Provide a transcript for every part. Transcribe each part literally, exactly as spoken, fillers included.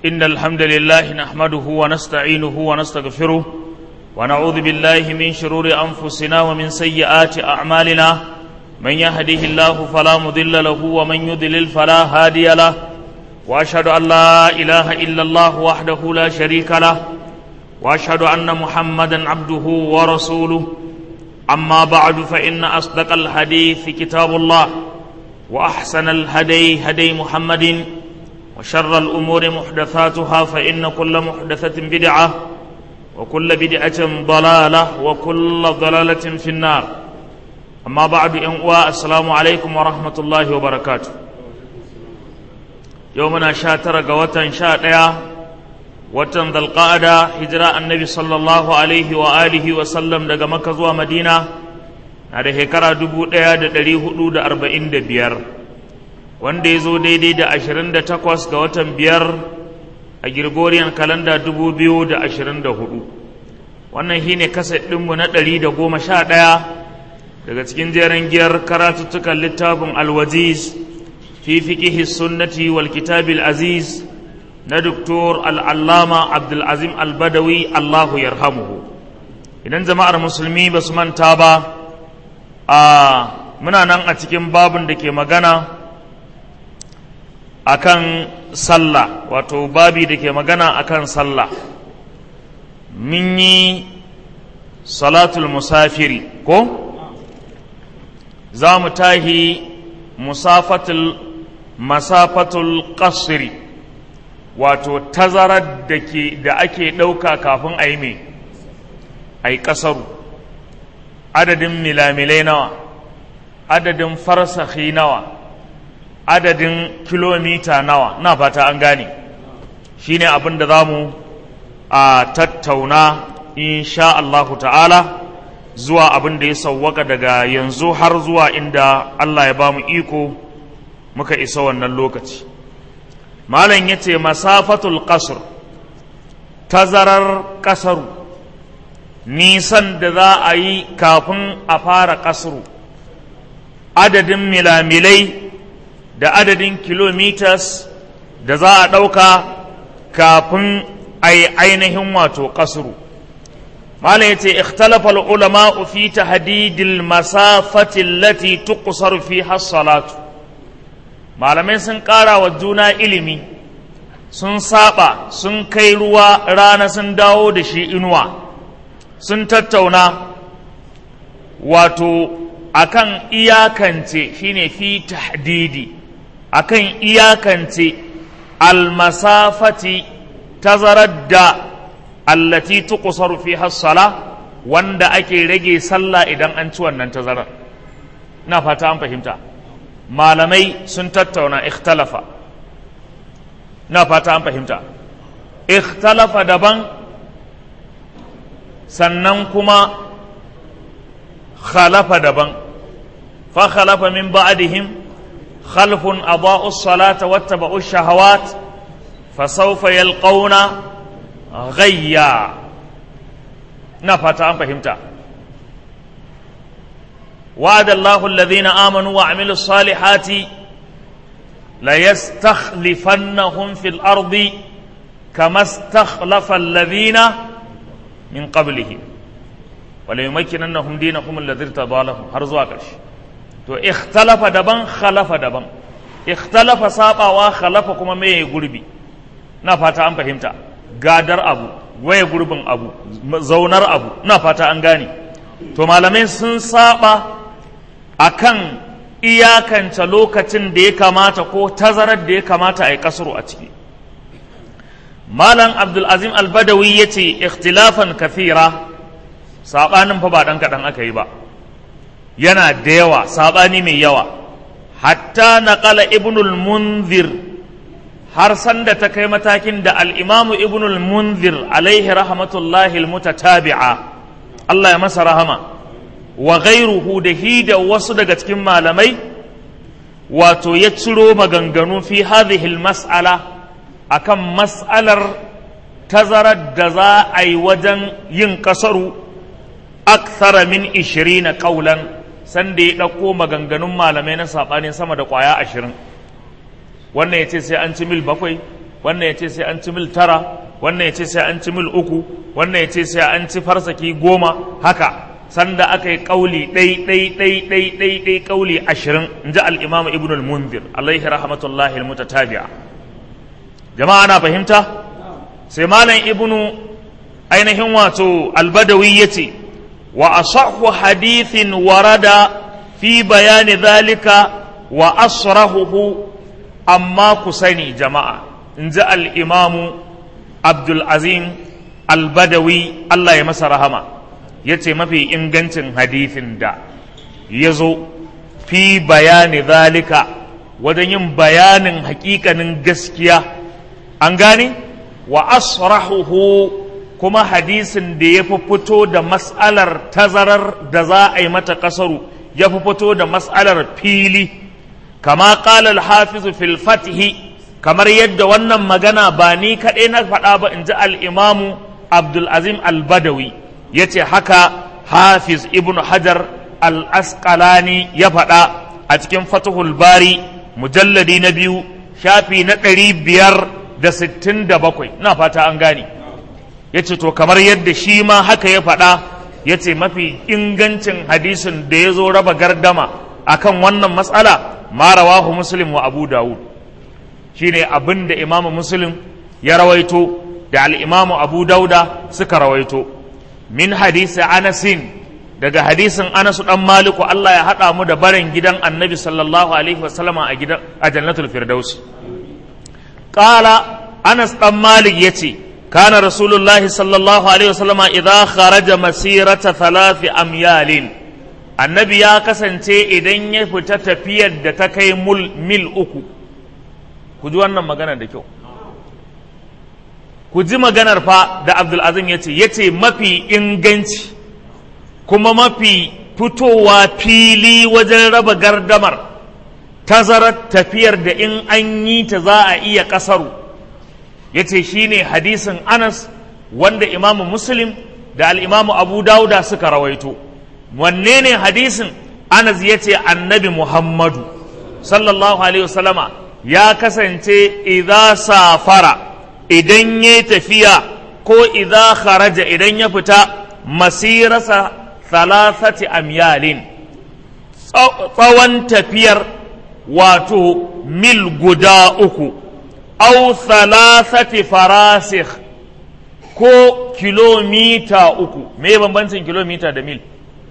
إن الحمد لله نحمده ونستعينه ونستغفره ونعوذ بالله من شرور أنفسنا ومن سيئات أعمالنا من يهده الله فلا مضل له ومن يضلل فلا هادي له وأشهد أن لا إله إلا الله وحده لا شريك له وأشهد أن محمدا عبده ورسوله أما بعد فإن أصدق الحديث كتاب الله وأحسن الهدي هدي محمد وشر الأمور محدثاتها فإن كل محدثة بدعة وكل بدعة ضلالة وكل ضلالة في النار أما بعد أنواع السلام عليكم ورحمة الله وبركاته يومنا شاتر قوة شاتيا وتن ذا القعدة هجراء النبي صلى الله عليه وآله وسلم دقى مكة ومدينة هذا هكرا دبو ديا دليه حدود أربعين دبير wanda ya zo daidai da ashirin da takwas ga watan biyar a Gregorian kalanda dubu biyu da ashirin da hudu wannan shi ne kaset ɗinmu na ɗari da goma sha ɗaya daga cikin jeren giyar karatuttukan littafin alwaziz fi fiƙihi sunnati wal kitabil aziz na doktor al'allama abdulazim albadawi allahu yarhamuhu idan jama'ar musulmi ba su manta ba a muna nan a cikin babin da ke magana akan sallah wato babi da ke magana akan sallah mun yi salatul musafiri ko za mu tahi musafatul masafatul qasri wato tazarar da ke da ake ɗauka kafin a yi mai a yi ƙasaru adadin milamilai nawa adadin farsahi nawa adadin kilomita nawa na fata an gane shine abin da za mu a tattauna insha Allahu ta'ala zuwa abin da ya sauwaka daga yanzu har zuwa inda Allah ya ba mu iko muka isa wannan lokaci malam yace masafatul qasr tazarar kasaru nisan da za a yi kafin a fara kasru adadin milamilai da adadin kilometers da za a ɗauka kafin a yi ainihin wato ƙasuru. Malam ya ce, ikhtalafa ulama fi tahdidil masafatin lati tuqsar fi hassalatu. Malamai sun ƙara wa juna ilimi, sun saba, sun kai ruwa rana sun dawo da shi inuwa, sun tattauna wato akan iyakance shine fi tahdidi. akan iyakance almasafati tazarar da allati tuqsaru fiha as-sala wanda ake rage sallah idan an ci wannan tazarar ina fata an fahimta malamai sun tattauna ikhtalafa ina fata an fahimta ikhtalafa daban sannan kuma khalafa daban fa khalafa min ba'dihim خلف أضاءوا الصلاة واتبعوا الشهوات فسوف يلقون غيا نفتا أم فهمتا وعد الله الذين آمنوا وعملوا الصالحات ليستخلفنهم في الأرض كما استخلف الذين من قبلهم وليمكننهم دينهم الذي ارتضى لهم هرزوا كرش to ikhtalafa daban khalafa daban ikhtalafa sabawa khalafa kuma meye gurbi na fata an fahimta gadar abu waye gurbin abu zaunar abu na fata an gane to malamai sun saba akan iyakance lokacin da ya kamata ko tazarar da ya kamata a yi kasuru a ciki malam abdul azim al-badawi yace ikhtilafan kathira sabanin fa ba dan kadan aka yi ba yana da yawa saɓani mai yawa hatta naƙala ibnul munzir har sanda ta kai matakin da al'imamu ibnul munzir alaihi rahmatullahi almutatabi'a Allah ya masa rahama wa ghairuhu da hi da wasu daga cikin malamai wato ya ciro maganganu fi hadhihi almas'ala akan mas'alar tazarar da za a yi wajen yin kasaru akthara min ishirina qawlan sanda ya ɗauko maganganun malamai na saɓanin sama da ƙwaya ashirin wannan ya ce sai an ci mil bakwai wannan ya ce sai an ci mil tara, wannan ya ce sai an ci mil uku, wannan ya ce sai an ci farsaki goma, haka sanda aka yi ƙauli ɗai ɗai ɗai ɗai ɗai ɗai ƙauli ashirin in ji al'imamu ibn al-munzir alaihi rahmatullahi al-mutatabi'a. Jama'a na fahimta? Sai malam ibnu ainihin wato albadawi ya ce wa asahhu hadithin warada fi bayani zalika wa asrahuhu, amma ku sani jama'a in ji al'imamu abdulazim albadawi Allah ya masa rahama, ya ce mafi ingancin hadithin da ya zo fi bayani zalika wajen yin bayanin hakikanin gaskiya, an gane wa asrahuhu, kuma hadisin da ya fi fito da mas'alar tazarar da za a yi mata kasaru ya fi fito da mas'alar fili, kama qala al-hafiz fil fath, kamar yadda wannan magana ba ni kaɗai na faɗa ba in ji al-imamu Abdul Azim al-Badawi, yace haka hafiz ibnu hajar al-asqalani ya faɗa a cikin fathul bari mujalladi na biyu shafi na ɗari biyar da sittin da bakwai, ina fata an gane. Yace to kamar yadda shi ma haka ya faɗa, yace mafi ingancin hadisin da ya zo raba gardama akan wannan matsala ma rawahu muslim wa abu dawud, shine abin da imamu muslim ya rawaito da al-imamu abu dauda suka rawaito min hadisi anasin, daga hadisin anasu dan maliku Allah ya haɗa mu da barin gidan annabi sallallahu alaihi wasallama a gidan a jannatul firdausi. Qala anas dan malik yace kana rasulullahi sallallahu alaihi wasallama idza kharaja masirata thalath amyalin, annabi ya kasance idan ya fita tafiyar da ta kai mil uku. Ku ji wannan magana da kyau, ku ji maganar fa da Abdul Azim yace yace mafi inganci kuma mafi fitowa fili wajen raba gardamar tazarar tafiyar da in an yi ta za a iya kasaru, yace shine hadisin Anas wanda Imamu Muslim da al-Imamu Abu Dawuda suka rawaito. Wanne ne hadisin? Anas yace annabi Muhammadu sallallahu alaihi wasallama ya kasance idza safara, idan ya tafiya, ko idza kharaja, idan ya fita, masirasa thalathati amyalin, tsawon tafiyar wato mil guda uku, au thalathati farasikh, ko kilomita uku. Me bambancin kilomita da mil?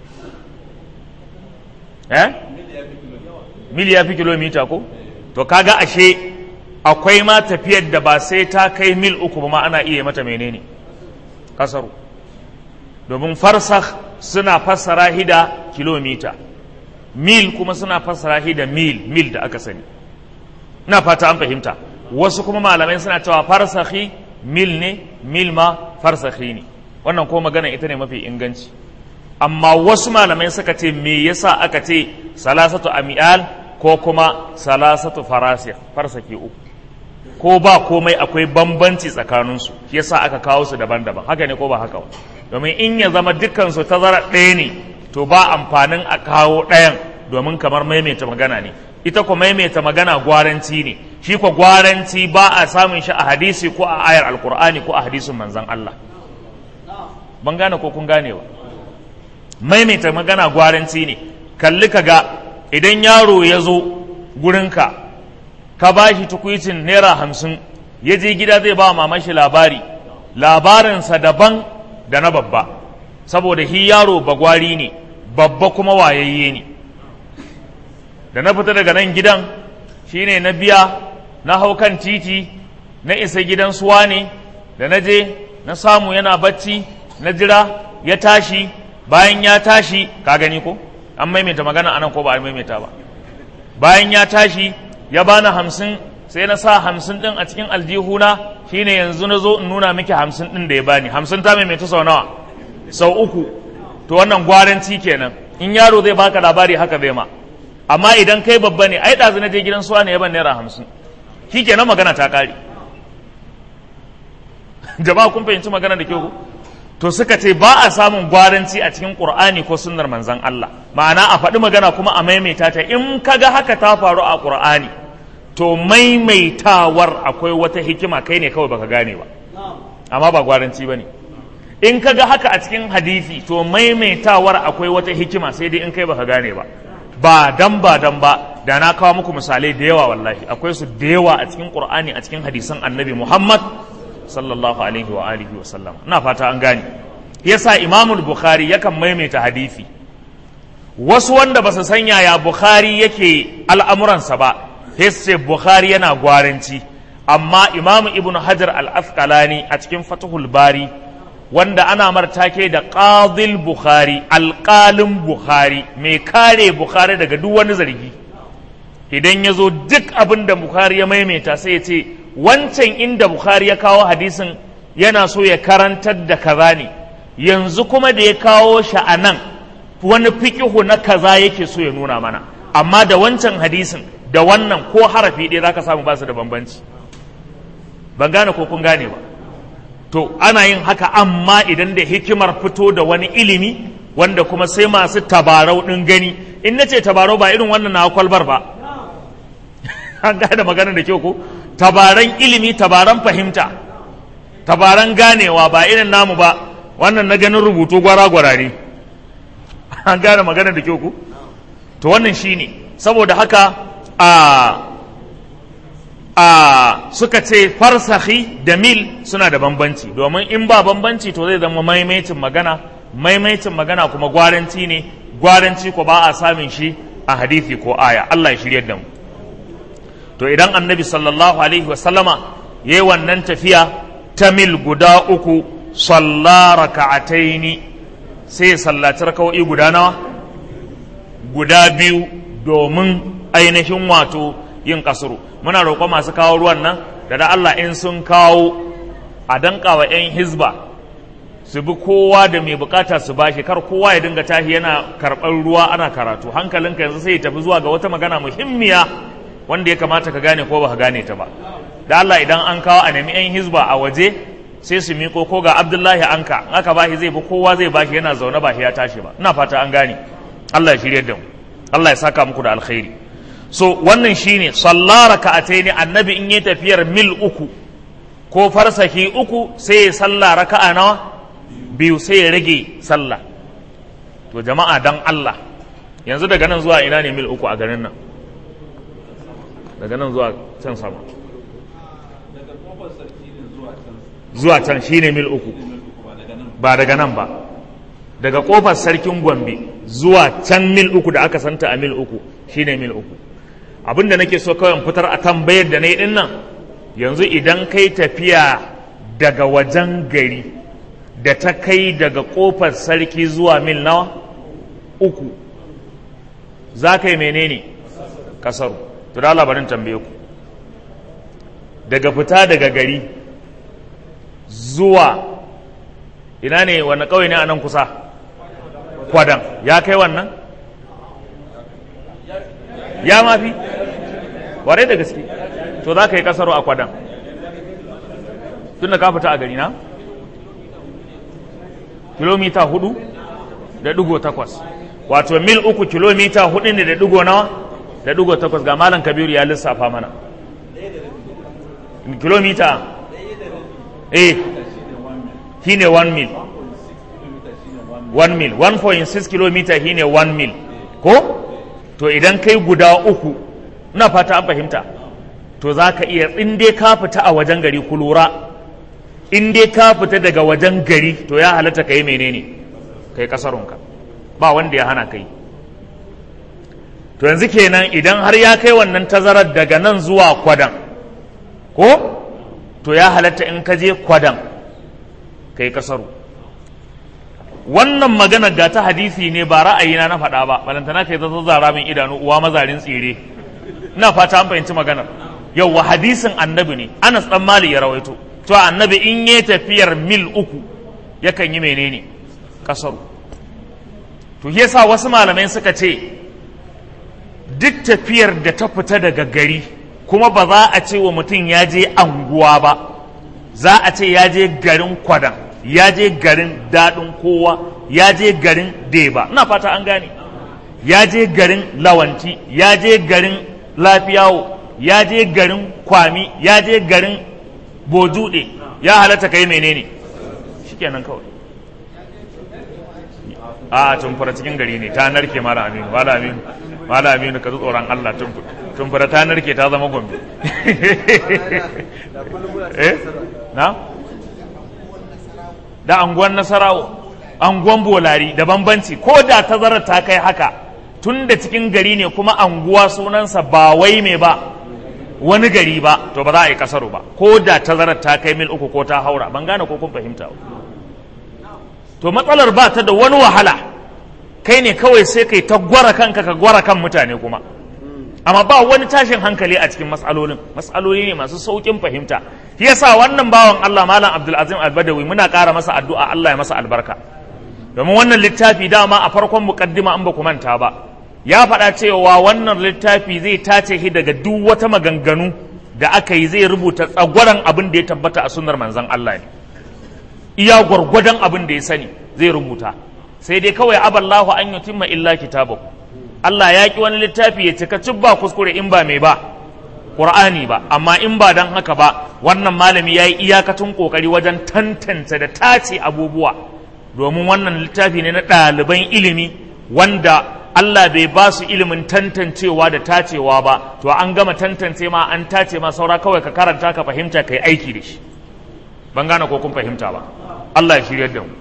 Eh? Mil ya fi kilomita ko? To kaga ashe akwai ma tafiyar da ba sai ta kai mil uku ba ma ana iya mata menene kasaru, domin farsakh suna fassara hida kilomita, mil kuma suna fassara hida mil mil da aka sani. Ina fata an fahimta. Wasu kuma malamai suna cewa farsakhi mil ne, mil ma farsakhi ne. Wannan ko magana ita ne mafi inganci, amma wasu malamai suka ce me yasa aka ce salasatu amyal ko kuma salasatu farasih, farsaki uku, ko ba komai akwai bambanci tsakaninsu, shi yasa aka kawo su daban-daban. Haka ne ko ba haka ba? Domin in ya zama dukkansu tazara ɗaya ne, to ba amfanin a kawo ɗayan, domin kamar maimaita magana ne. Ita ko maimaita magana gwaranci ne, shi ko gwaranci ba a samun shi a hadisi ko a ayar alkur'ani ko a hadisin manzon Allah. Ban gane ko kun gane ba? Maimaita magana gwaranci ne. Kalli ka ga idan yaro ya zo gurinka ka ba shi tukwicin naira hamsin, ya je gida zai ba maman shi labari, labarinsa daban da na babba, saboda hi yaro bagwari ne, babba kuma wayayye ne. Da na fita daga nan gidan shine na biya, na hau kan titi, na isa gidan suwa ne, da na je na samu yana bacci, na jira ya tashi, bayan ya tashi, ka gani ko an maimaita magana anan ko ba a maimaita ba. Bayan ya tashi ya bani hamsin, sai na sa hamsin din a cikin aljihuna, shine yanzu na zo in nuna miki hamsin din da ya bani. Hamsin ta maimaita sau nawa? Sau uku. To wannan gwaranci kenan. In yaro zai baka labari haka zai ma, amma idan kai babba ne, ai ɗazu na je gidan suwa ne ya ban naira hamsin, shi kenan magana ta ƙare. Jama'a kun fahimci magana da kyau? To suka ce ba a samun gwaranci a cikin Qur'ani ko sunnar manzon Allah, ma'ana a faɗi magana kuma a maimaita ta. In kaga haka ta faru a Qur'ani, to maimaitawar akwai wata hikima, kai ne kawai baka gane ba, amma ba gwaranci ba ne. In ka ga haka a cikin hadisi to maimaitawar akwai wata hikima, sai dai in kai baka gane ba. Ba dan ba dan ba da na kawo muku misalai da yawa, wallahi akwai su da yawa a cikin Qur'ani, a cikin hadisan Annabi Muhammad sallallahu alaihi wa alihi wa sallam. Ina fata an gane. Yasa Imam Bukhari yakan maimaita hadisi. Wasu wanda ba su san yaya Bukhari yake al'amuransa ba, sai su ce Bukhari yana gwaranci, amma Imam Ibn Hajar al-Asqalani a cikin Fathul Bari, wanda ana martake da Qadil Bukhari, alƙalin Bukhari, mai kare Bukhari daga duk wani zargi, idan ya zo duk abin da Bukhari ya maimaita sai ya ce wancan inda Bukhari ya kawo hadisin yana so ya karantar da kaza ne, yanzu kuma da ya kawo shi a nan wani fikihu na kaza yake so ya nuna mana, amma da wancan hadisin da wannan ko harafi ɗaya zaka samu ba su da bambanci. Ban gane ko kun gane ba. To ana yin haka, amma idan da hikimar fito da wani ilimi wanda kuma sai masu tabarau ɗin gani. In na ce tabarau ba irin wannan na kwalbar ba, an gane magana da kyau ko? Tabaran ilimi, tabaran fahimta, tabaran ganewa, ba irin namu ba, wannan na ganin rubutu gwara-gwarare. An gane magana da kyau ko? To wannan shi ne, saboda haka a a suka ce farsahi da mil suna da bambanci, domin in ba bambanci to zai zama maimaitin magana, maimaitin magana kuma gwaranci ne, gwaranci ko ba a samun shi a hadisi ko aya. Allah ya shiryar da mu. To idan Annabi sallallahu alaihi wa sallama yayi wannan tafiya ta mil guda uku, salla raka'ataini, sai ya sallaci raka'o'i guda nawa? Guda biyu, domin ainihin wato yin kasuru. Muna roƙo masu kawo ruwan nan da da Allah in sun kawo a danƙawa 'yan hizba su bi kowa da mai bukata su bashi, kar kowa ya dinga tashi yana karɓar ruwa ana karatu. Hankalinka yanzu sai ya tafi zuwa ga wata magana muhimmiya wanda ya kamata ka gane ko ba ka gane ta ba. Da Allah idan an kawo a nemi 'yan hizba a waje sai su miƙo, ko ga Abdullahi anka in aka bashi zai bi kowa zai bashi, yana zaune ba shi ya tashi ba. Ina fata an gane. Allah ya shiryar da mu, Allah ya saka muku da alkhairi. So wannan shine sallah raka'ataini. Annabi in yi tafiyar mil uku ko farsaki uku sai ya salla raka'a nawa? Biyu, sai ya rage sallah. To jama'a dan Allah, yanzu daga nan zuwa ina ne mil uku a garin nan? Daga nan zuwa can sama, zuwa can shine mil uku, ba daga nan ba. Daga kofar sarkin Gombe zuwa can mil uku da aka santa a mil uku shine mil uku. Abin da nake so kawai fitar a tambayar da na yi dinnan, yanzu idan kai tafiya daga wajen gari da ta kai daga kofar sarki zuwa mil nawa? Uku, za ka yi menene? Kasaru. To da labarin tambaye ku, daga fita daga gari zuwa ina ne, wani ƙauye ne a nan kusa? Kwadan. Ya kai wannan? Ya mafi? Ware da gaske. To za ka yi kasaro a Kwadan tun da ka fita a gari na? Kilomita hudu da digo takwas, wato mil uku kilomita hudu ne da digo nawa? Da digo takwas. Ga Malam Kabiru ya lissafa mana kilomita. Eh, shi ne one mil. one mil, one point six kilomita shi ne one mil ko? To idan kai guda uku, ina fata an fahimta, to za ka iya, in dai ka fita a wajen gari, ku lura, in dai ka fita daga wajen gari to ya halatta ka yi menene? Ka yi kasarunka, ba wanda ya hana kai. To yanzu kenan idan har ya kai wannan tazarar daga nan zuwa Kwadan ko, to ya halatta in ka je Kwadan ka yi kasaru. Wannan magana ga ta hadisi ne, ba ra'ayina na faɗa ba, balantana kai ta zara min idanu uwa mazarin tsire. Ina fata an fahimci maganar. Yauwa hadisin annabi ne, Anas dan Malik ya rawaito to annabi in yi tafiyar mil uku yakan yi menene? Kasaru. To yasa wasu malamai suka ce duk tafiyar da ta fita daga gari kuma ba za a ce wa mutum ya je anguwa ba, za a ce ya je garin Kwadan, ya je garin daɗin kowa, ya je garin Deba, ina fata an gane, ya je garin Lawanci, ya je garin Lafiyawo, ya je garin Kwami ya je garin Bodude ya halatta kai menene shikenan kawai. a tumfura cikin gari ne ta narke mala aminu mala aminu mala aminu ka tsoron Allah tumfura ta narke ta zama Gombe eh na da anguwan Nasarawo anguwan Bolari da bambanci ko da tazarar ta kai haka tun da cikin gari ne kuma anguwa sunansa ba wai me ba wani gari ba to ba za a yi kasaru ba ko da tazarar ta kai mil uku ko ta haura ban gane ko kun fahimta ba. To matsalar ba ta da wani wahala kai ne kawai sai kai ta gwara kanka ka gwara kan mutane kuma amma ba wani tashin hankali a cikin matsalolin matsaloli ne masu saukin fahimta. Shi yasa wannan bawan Allah Malam Abdul Azim Al-Badawi muna ƙara masa addu'a Allah ya masa albarka domin wannan littafi dama a farkon muqaddima an ba ku manta ba ya faɗa cewa wannan littafi zai tace shi daga duk wata maganganu da aka yi zai rubuta tsagwaran abin da ya tabbata a sunnar manzon Allah ne iya gwargwadon abin da ya sani zai rubuta sai dai kawai aballahu an yutimma illa kitabahu Allah ya ki wani littafi ya cika cibba kuskure in ba mai ba Qur'ani ba amma in ba dan haka ba wannan malami yayi iyakacin kokari wajen tantance da tace abubuwa domin wannan littafi ne na ɗaliban ilimi wanda Allah bai ba su ilimin tantancewa da tacewa ba to an gama tantance ma an tace ma saura kawai ka karanta ka fahimta kai aiki da shi ban gane ko kun fahimta ba Allah ya shiryar da mu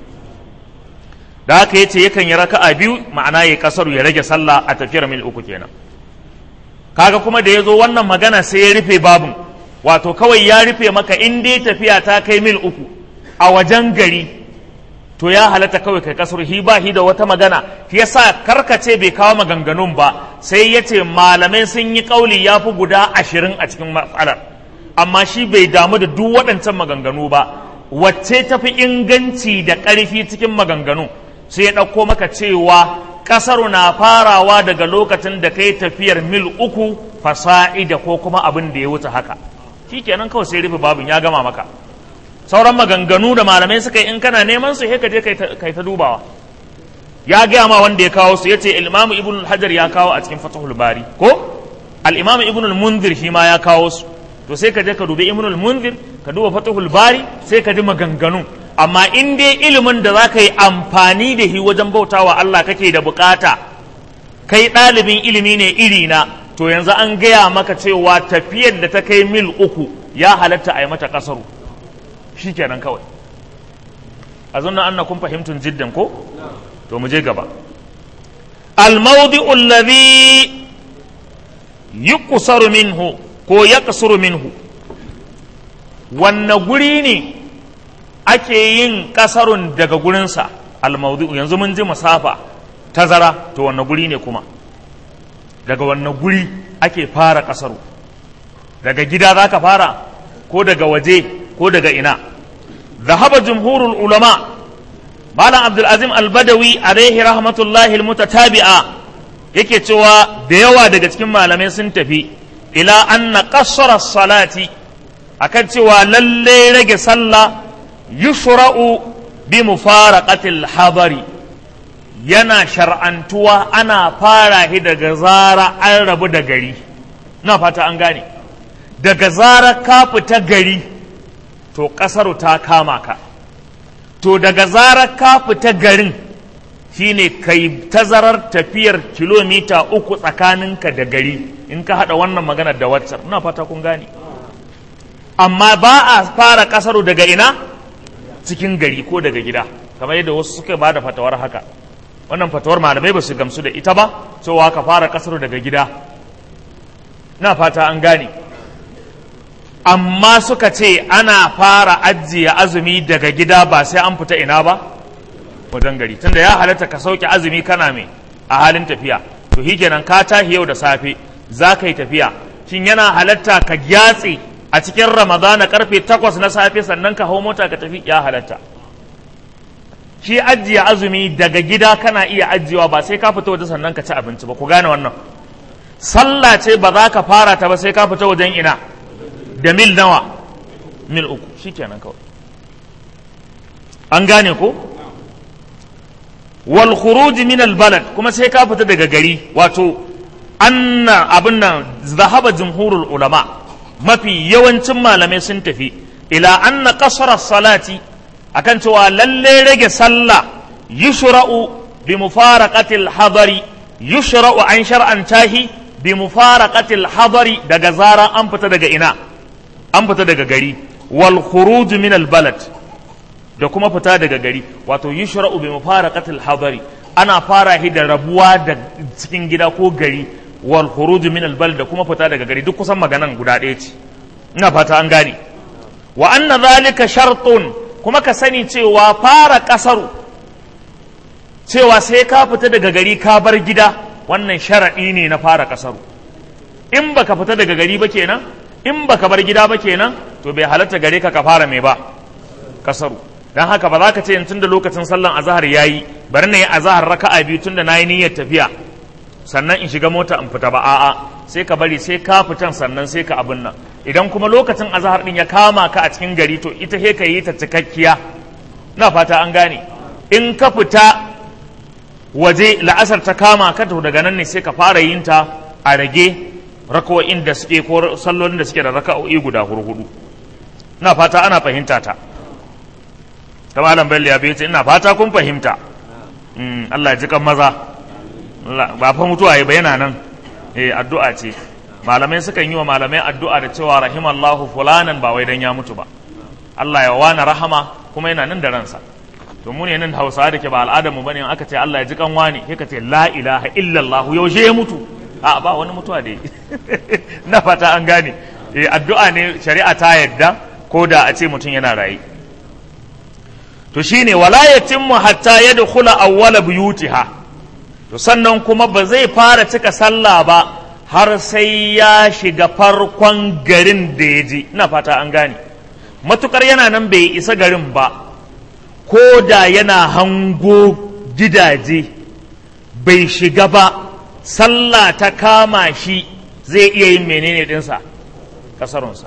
da haka yace yakan yi raka'a biyu ma'ana yayi kasaru ya rage sallah a tafiyar mil uku kenan kaga kuma da yazo wannan magana sai ya rufe babun wato kawai ya rufe maka in dai tafiya ta kai mil uku a wajen gari to ya halatta kawai kai kasaru hi ba hi da wata magana shi yasa karkace bai kawo maganganun ba sai yace malamai sun yi kauli yafi guda ashirin a cikin matsalar amma shi bai damu da duk waɗancan maganganu ba wacce tafi inganci da ƙarfi cikin maganganu sai ya ɗauko maka cewa ƙasaru na farawa daga lokacin da kai tafiyar mil uku fasa'ida ko kuma abin da ya wuce haka shi kenan kawai sai rufe babin ya gama maka sauran maganganu da malamai suka yi in kana neman su ka je kai ta dubawa ya gaya ma wanda ya kawo su yace al-Imam Ibn Hajar ya kawo a cikin Fathul Bari ko al-Imam Ibn al-Munzir shi ma ya kawo su to sai ka je ka dubi Ibn al-Munzir ka duba Fathul Bari sai ka ji maganganu amma in dai ilimin da za ka yi amfani da shi wajen bautawa Allah kake da bukata kai ɗalibin ilimi ne iri na to yanzu an gaya maka cewa tafiyar da ta kai mil uku ya halatta a yi mata kasaru shikenan kawai azunna annakum fahimtun jiddan ko to mu je gaba al-mawdi'u alladhi yuqsaru minhu ko yaqsuru minhu wanne guri ne ake yin kasarun daga gurinsa al-mawdi'u yanzu mun ji masafa tazara to wanne guri ne kuma daga wanne guri ake fara kasaru daga gida zaka fara ko daga waje ko daga ina ذهب جمهور العلماء مالا عبد العزيم البدوي عليه رحمة الله المتتابعة yake cewa da yawa daga cikin malamai sun tafi ila anna qassara salati akan cewa lalle rage sallah yushra'u bi mufaraqatil habari yana shar'antuwa ana fara shi daga zara an rabu da gari na fata an gane daga zara ka fita gari to ƙasaru ta kama ka to daga zarar ka fita garin shine kai tazarar tafiyar kilomita uku tsakaninka da gari in ka haɗa wannan maganar da waccar ina fata kun gane amma ba a fara ƙasaru daga ina cikin gari ko daga gida kamar yadda wasu suka ba da fatawar haka wannan fatawar malamai ba su gamsu da ita ba cewa ka fara ƙasaru daga gida ina fata an gane amma suka ce ana fara ajiye azumi daga gida ba sai an fita ina ba wajen gari tunda ya halatta ka sauke azumi kana mai a halin tafiya to kenan ka tashi yau da safe za ka yi tafiya shin yana halatta ka gyatse a cikin ramadana karfe takwas na safe sannan ka hau mota ka tafi ya halatta shi ajiye azumi daga gida kana iya ajiyewa ba sai ka fita waje sannan ka ci abinci ba ku gane wannan sallah ce ba za ka fara ta ba sai ka fita wajen ina da mil nawa mil uku shikenan kawai an gane ko wal khuruj min al balad kuma sai ka fita daga gari wato anna abin nan zahaba jumhurul ulama mafi yawancin malamai sun tafi ila anna qasra salati akan cewa lalle rage sallah yushra'u bi mufaraqatil hadari yushra'u an shar'an tahi bi mufaraqatil hadari daga zaran an fita daga ina an fita daga gari wal khuruj min al balad da kuma fita daga gari wato yushra'u bi mufaraqatil hadari ana fara hi da rabuwa da cikin gida ko gari wal khuruj min al balad da kuma fita daga gari duk kusan maganan guda ɗaya ce ina fata an gane wa anna zalika shartun kuma ka sani cewa fara kasaru cewa sai ka fita daga gari ka bar gida wannan sharaɗi ne na fara kasaru in baka fita daga gari ba kenan in baka bar gida ba kenan to bai halatta gare ka ka fara mai ba kasaru dan haka ba za ka ce tun da lokacin sallan azhar yayi bari na yi azhar raka'a biyu tun da nayi niyyar tafiya sannan in shiga mota in fita ba a'a sai ka bari sai ka fitan sannan sai ka abin nan idan kuma lokacin azhar din ya kama ka a cikin gari to ita he ka yi ta cikakkiya na fata an gane in ka fita waje la'asar ta kama ka to daga nan ne sai ka fara yin ta a rage raka'o'in da suke ko sallolin da suke da raka'o'i guda hurhudu ina fata ana fahimta ta ta malam bello ya bai ce ina fata kun fahimta Allah ya ji kan maza ba fa mutuwa ya bayyana nan eh addu'a ce malamai sukan yi wa malamai addu'a da cewa rahimallahu fulanan ba wai dan ya mutu ba Allah ya wani rahama kuma yana nan da ransa to mu ne nan Hausawa da ke ba al'adar mu bane in aka ce Allah ya ji kan wani sai ka ce la ilaha illallah yaushe ya mutu a ba wani mutuwa da na fata an gane eh addu'a ne shari'a ta yadda ko da a ce mutum yana raye to shine wala yatimmu hatta yadkhula awwala buyutiha to sannan kuma ba zai fara cika sallah ba har sai ya shiga farkon garin da ya je ina fata an gane matukar yana nan bai isa garin ba ko da yana hango gidaje bai shiga ba sallah ta kama shi zai iya yin menene dinsa kasarunsa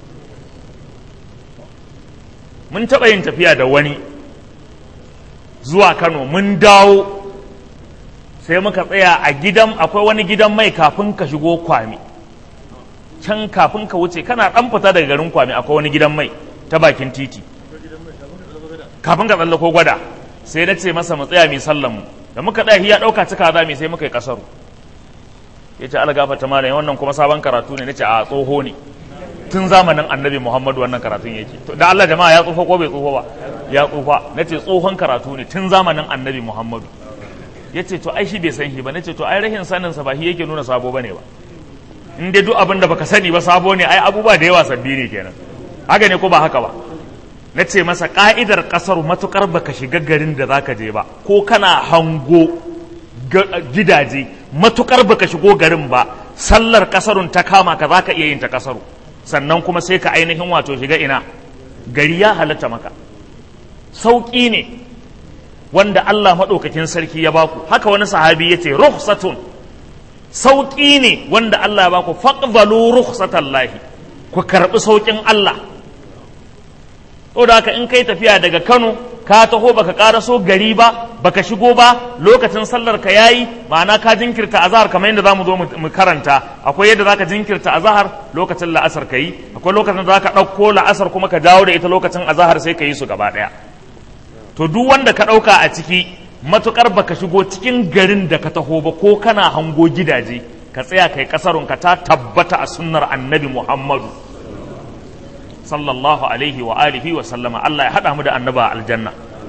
mun taɓa yin tafiya da wani zuwa Kano mun dawo sai muka tsaya a gidan akwai wani gidan mai kafin ka shigo Kwami can kafin ka wuce kana dan fita daga garin Kwami akwai wani gidan mai ta bakin titi kafin ka tsallako gwada sai na ce masa mu tsaya mai sallan mu da muka tsaya ya dauka cika za mu sai muka yi kasaru yace algafa ta malam wannan kuma sabon karatu ne nace a tsoho ne tun zamanin annabi Muhammadu wannan karatun yake to da Allah jama'a ya tsufa ko bai tsufa ba ya tsufa nace tsohon karatu ne tun zamanin annabi Muhammadu yace to ai shi bai san shi ba nace to ai rahin sanin sa ba shi yake nuna sabo bane ba in dai duk abin da baka sani ba sabo ne ai abubuwa da yawa sabbi ne kenan haka ne ko ba haka ba nace masa ka'idar kasar matukar baka shiga garin da zaka je ba ko kana hango gidaje matukar baka shigo garin ba sallar kasarun ta kama ka zaka iya yin ta kasaru sannan kuma sai ka ainihin wato shiga ina gari ya halatta maka sauƙi ne wanda Allah maɗaukakin sarki ya baku haka wani sahabi ya ce rukhsatun sauƙi ne wanda Allah ya baku faqbalu rukhsatallahi ku karɓi sauƙin Allah to da haka in kai tafiya daga Kano ka taho baka ƙaraso gari ba baka shigo ba lokacin sallar ka yayi ma'ana ka jinkirta azhar kamar yadda zamu zo mu karanta akwai yadda zaka jinkirta azhar lokacin la'asar kai akwai lokacin da zaka ɗauko la'asar kuma ka dawo da ita lokacin azhar sai ka yi su gaba ɗaya to duk wanda ka ɗauka a ciki matukar baka shigo cikin garin da ka taho ba ko kana hango gidaje ka tsaya kai kasarun ka ta tabbata a sunnar annabi Muhammadu sallallahu alaihi wa alihi wa sallama Allah ya hada mu da annaba aljanna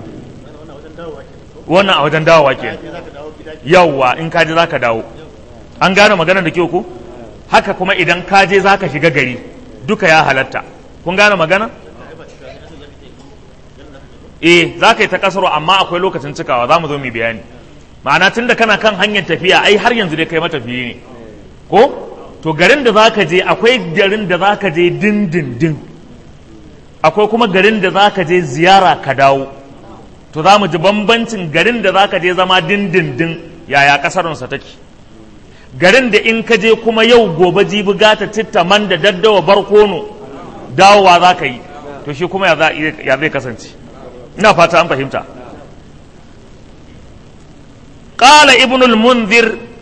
wannan a wajen dawowa ke yawwa in kaje zaka dawo an gane magana da kyau ko haka kuma idan kaje zaka shiga gari duka ya halatta kun gane magana eh zaka yi ta kasaro amma akwai lokacin cikawa za mu zo mu bayani ma'ana tunda kana kan hanyar tafiya ai har yanzu dai kai matafiyi ne ko to garin da zaka je akwai garin da zaka je dindindin akwai kuma garin da zaka je ziyara ka dawo to za mu ji bambancin garin da zaka je zama dindindin yaya kasarunsa take garin da in ka je kuma yau gobe jibi gata titta man da daddawa barkono dawowa za ka yi to shi kuma ya zai kasance ina fata an fahimta qala ibnul munzir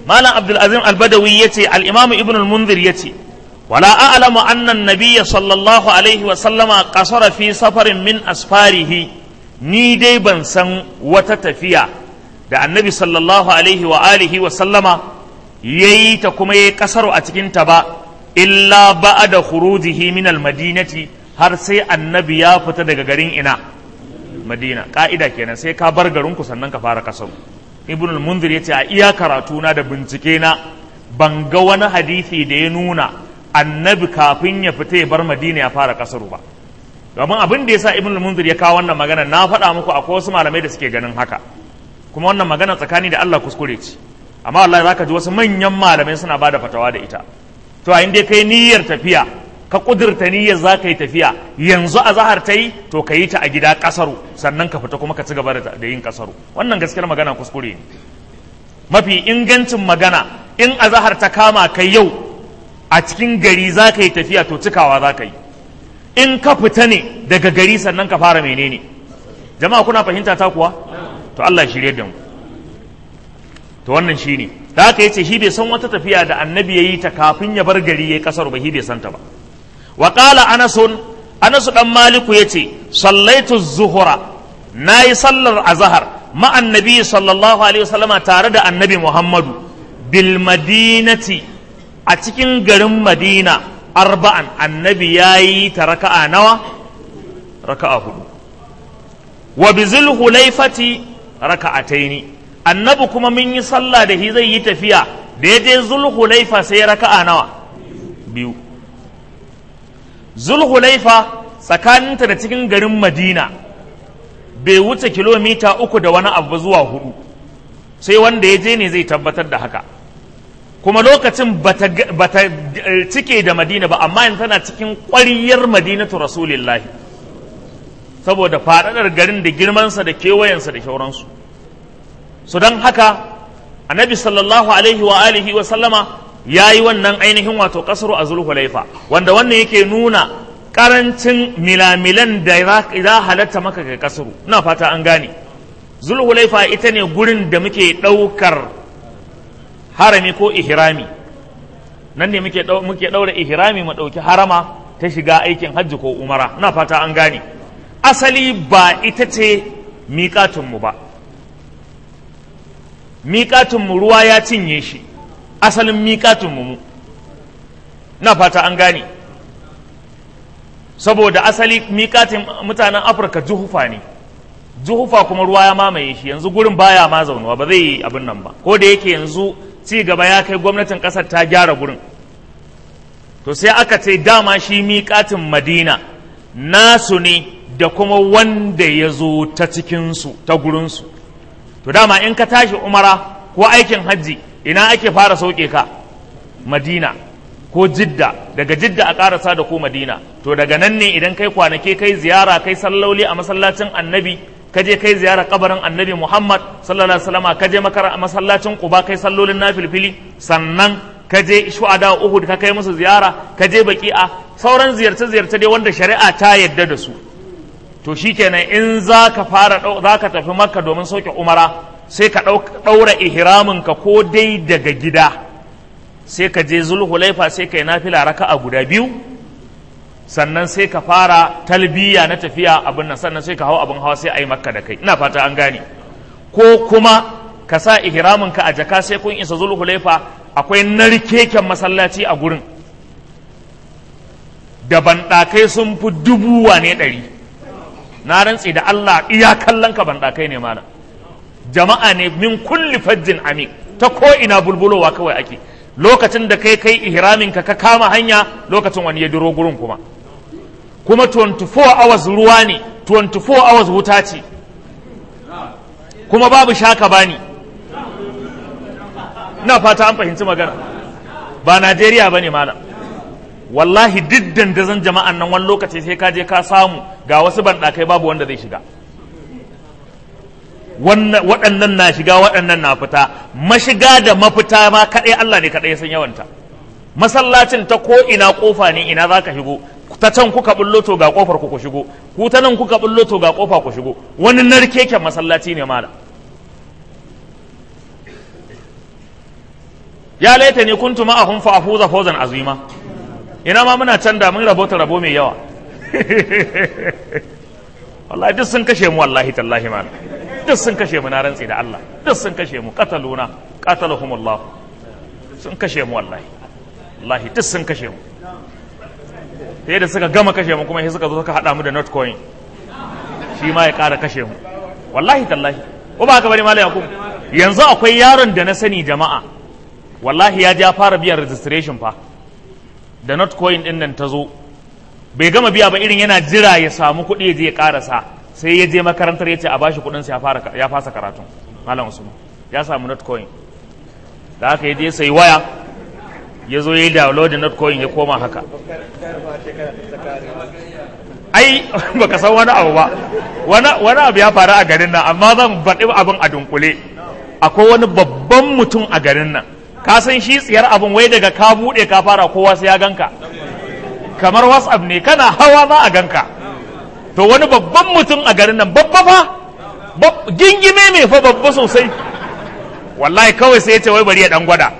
malam abdul azim al-badawi yace al-imam ibn al-munzir yace wala a'lamu anna an-nabiy sallallahu alaihi wa sallama qasara fi safarin min asfarihi ni dai ban san wata tafiya da annabi sallallahu alaihi wa alihi wa sallama yayi ta kuma yayi kasaro a cikin ta ba illa ba'da khurujihi min al-madinati har sai annabi ya fita daga garin ina madina ka'ida kenan sai ka bar garin ku sannan ka fara kasaro ibn al-munzir yace a iya karatu na da bincike na ban ga wani hadisi da ya nuna annabi kafin ya fita ya bar madina ya fara kasaru ba domin abin da yasa ibn al-munzir ya kawo wannan magana na faɗa muku akwai wasu malamai da suke ganin haka kuma wannan magana tsakani da Allah kuskure ce amma wallahi zaka ji wasu manyan malamai suna bada fatawa da ita to a inda kai niyyar tafiya ka kudurta niyyar za ka yi tafiya yanzu a zahar ta yi to ka yi ta a gida kasaru sannan ka fita kuma ka ci gaba da yin kasaru wannan gaskiyar magana kuskure ne mafi ingancin magana in a zahar ta kama kai yau a cikin gari za ka yi tafiya to cikawa za ka yi in ka fita ne daga gari sannan ka fara menene jama'a kuna fahimta ta kuwa to Allah ya shirye da mu to wannan shine da haka yace shi bai san wata tafiya da annabi yayi ta kafin ya bar gari yayi kasar ba shi bai san ta ba wa qala anas anas dan maliku yace sallaitu zuhura nayi sallar azhar ma annabi sallallahu alaihi wasallama tare da annabi muhammadu bil madinati a cikin garin madina arba'an annabi yayi ta raka'a nawa raka'a hudu wa bizul hulaifati raka'ataini annabi kuma mun yi sallah da shi zai yi tafiya da ya je zulhulaifa sai raka'a nawa biyu zulhulaifa tsakaninta da cikin garin madina bai wuce kilomita uku da wani abu zuwa hudu sai wanda ya je ne zai tabbatar da haka kuma lokacin bata, bata cike da madina ba amma yanzu tana cikin ƙwariyar madinatu rasulillahi saboda faɗaɗar garin da girmansa da kewayensa da shauransu su don haka annabi sallallahu alaihi wa alihi wa sallama ya yi wannan ainihin wato kasru a zulhulaifa wanda wannan yake nuna karancin milamilan da za halatta maka kai kasru ina fata an gane zulhulaifa ita ne gurin da muke ɗaukar harami ko ihrami nan ne muke muke ɗaura ihrami mu ɗauki harama ta shiga aikin hajji ko umara ina fata an gane asali ba ita ce miƙatunmu ba miƙatunmu ruwa ya cinye shi asalin miƙatunmu mu na fata an gane saboda asali miƙatin mutanen afirka juhufa ne juhufa kuma ruwa ya mamaye shi yanzu gurin baya ma zaunuwa ba zai yi abin nan ba ko da yake yanzu ci gaba ya kai gwamnatin ƙasar ta gyara gurin to sai aka ce dama shi miƙatin madina nasu ne da kuma wanda ya zo ta cikinsu ta gurinsu to dama in ka tashi umara ko aikin hajji ina ake fara sauke ka madina ko jidda daga jidda a karasa da ko madina to daga nan ne idan kai kwanake kai ziyara kai salloli a masallacin annabi ka je kai ziyara kabarin annabi muhammad sallallahu alaihi wasallam ka je makara masallacin quba kai sallolin nafilfili sannan ka je shuhada uhud ka kai musu ziyara ka je baqi'a sauran ziyarce ziyarce dai wanda shari'a ta yadda da su to shikenan in za ka fara za ka tafi makka domin sauke umara sai ka ɗaura ihramin ka ko dai daga gida sai ka je zulhulaifa sai ka yi nafila raka'a guda biyu sannan sai ka fara talbiya na tafiya abin nan sannan sai ka hau abin hawa sai a yi makka da kai ina fata an gane ko kuma ka sa ihramin ka a jaka sai kun isa zulhulaifa akwai narkeken masallaci a gurin da banɗakai sun fi dubu wane ɗari na rantsi da Allah iya kallon ka banɗakai ne mana jama'a ne min kulli fajjin amik ta ko ina bulbulowa kawai ake lokacin da kai kai ihramin ka ka kama hanya lokacin wani ya duro gurin kuma kuma twenty-four hours ruwa ne twenty-four hours wuta ce kuma babu shaka bani na fata an fahimci magana ba Najeriya bane malam wallahi duk dandazon jama'an nan wani lokaci sai ka je ka samu ga wasu banɗakai babu wanda zai shiga waɗannan na shiga waɗannan na fita mashiga da mafita ma kaɗai Allah ne kaɗai ya san yawanta masallacin ta ko ina ƙofa ne ina za ka shigo ta can kuka bullo to ga ƙofar ku ku shigo ku ta nan kuka bullo to ga ƙofa ku shigo wani narkeken masallaci ne mala ya laita ne kuntu ma'ahum fa afuza fawzan azima, ina ma muna can da mun rabota rabo mai yawa. Wallahi duk sun kashe mu, wallahi tallahi ma duk sun kashe mu, na rantsi da Allah duk sun kashe mu, qataluna qatalahumullah, sun kashe mu wallahi wallahi duk sun kashe mu. sai da suka gama kashe mu kuma sai suka zo suka hada mu da notcoin shi ma ya kara kashe mu, wallahi tallahi. ko ba haka bane mallam yakub? yanzu akwai yaron da na sani jama'a, wallahi ya ja fara biyan registration fa da notcoin din nan ta zo, bai gama biya ba, irin yana jira ya samu kuɗi ya je ya karasa, sai ya je makarantar ya ce a bashi kuɗin sa ya fara ya fasa karatun. Malam Usman ya samu notcoin, da haka ya je sai waya ya zo ya yi download notcoin ya koma haka. Ai baka san wani abu ba, wani abu ya faru a garin nan, amma zan faɗi abin a dunkule. Akwai wani babban mutum a garin nan, ka san shi tsiyar abin wai daga ka buɗe ka fara kowa sai ya ganka, kamar WhatsApp ne, kana hawa za a ganka. To wani babban mutum a garin nan, babba fa, gingime mai fa babba sosai, wallahi kawai sai ya ce wai bari ya dan gwada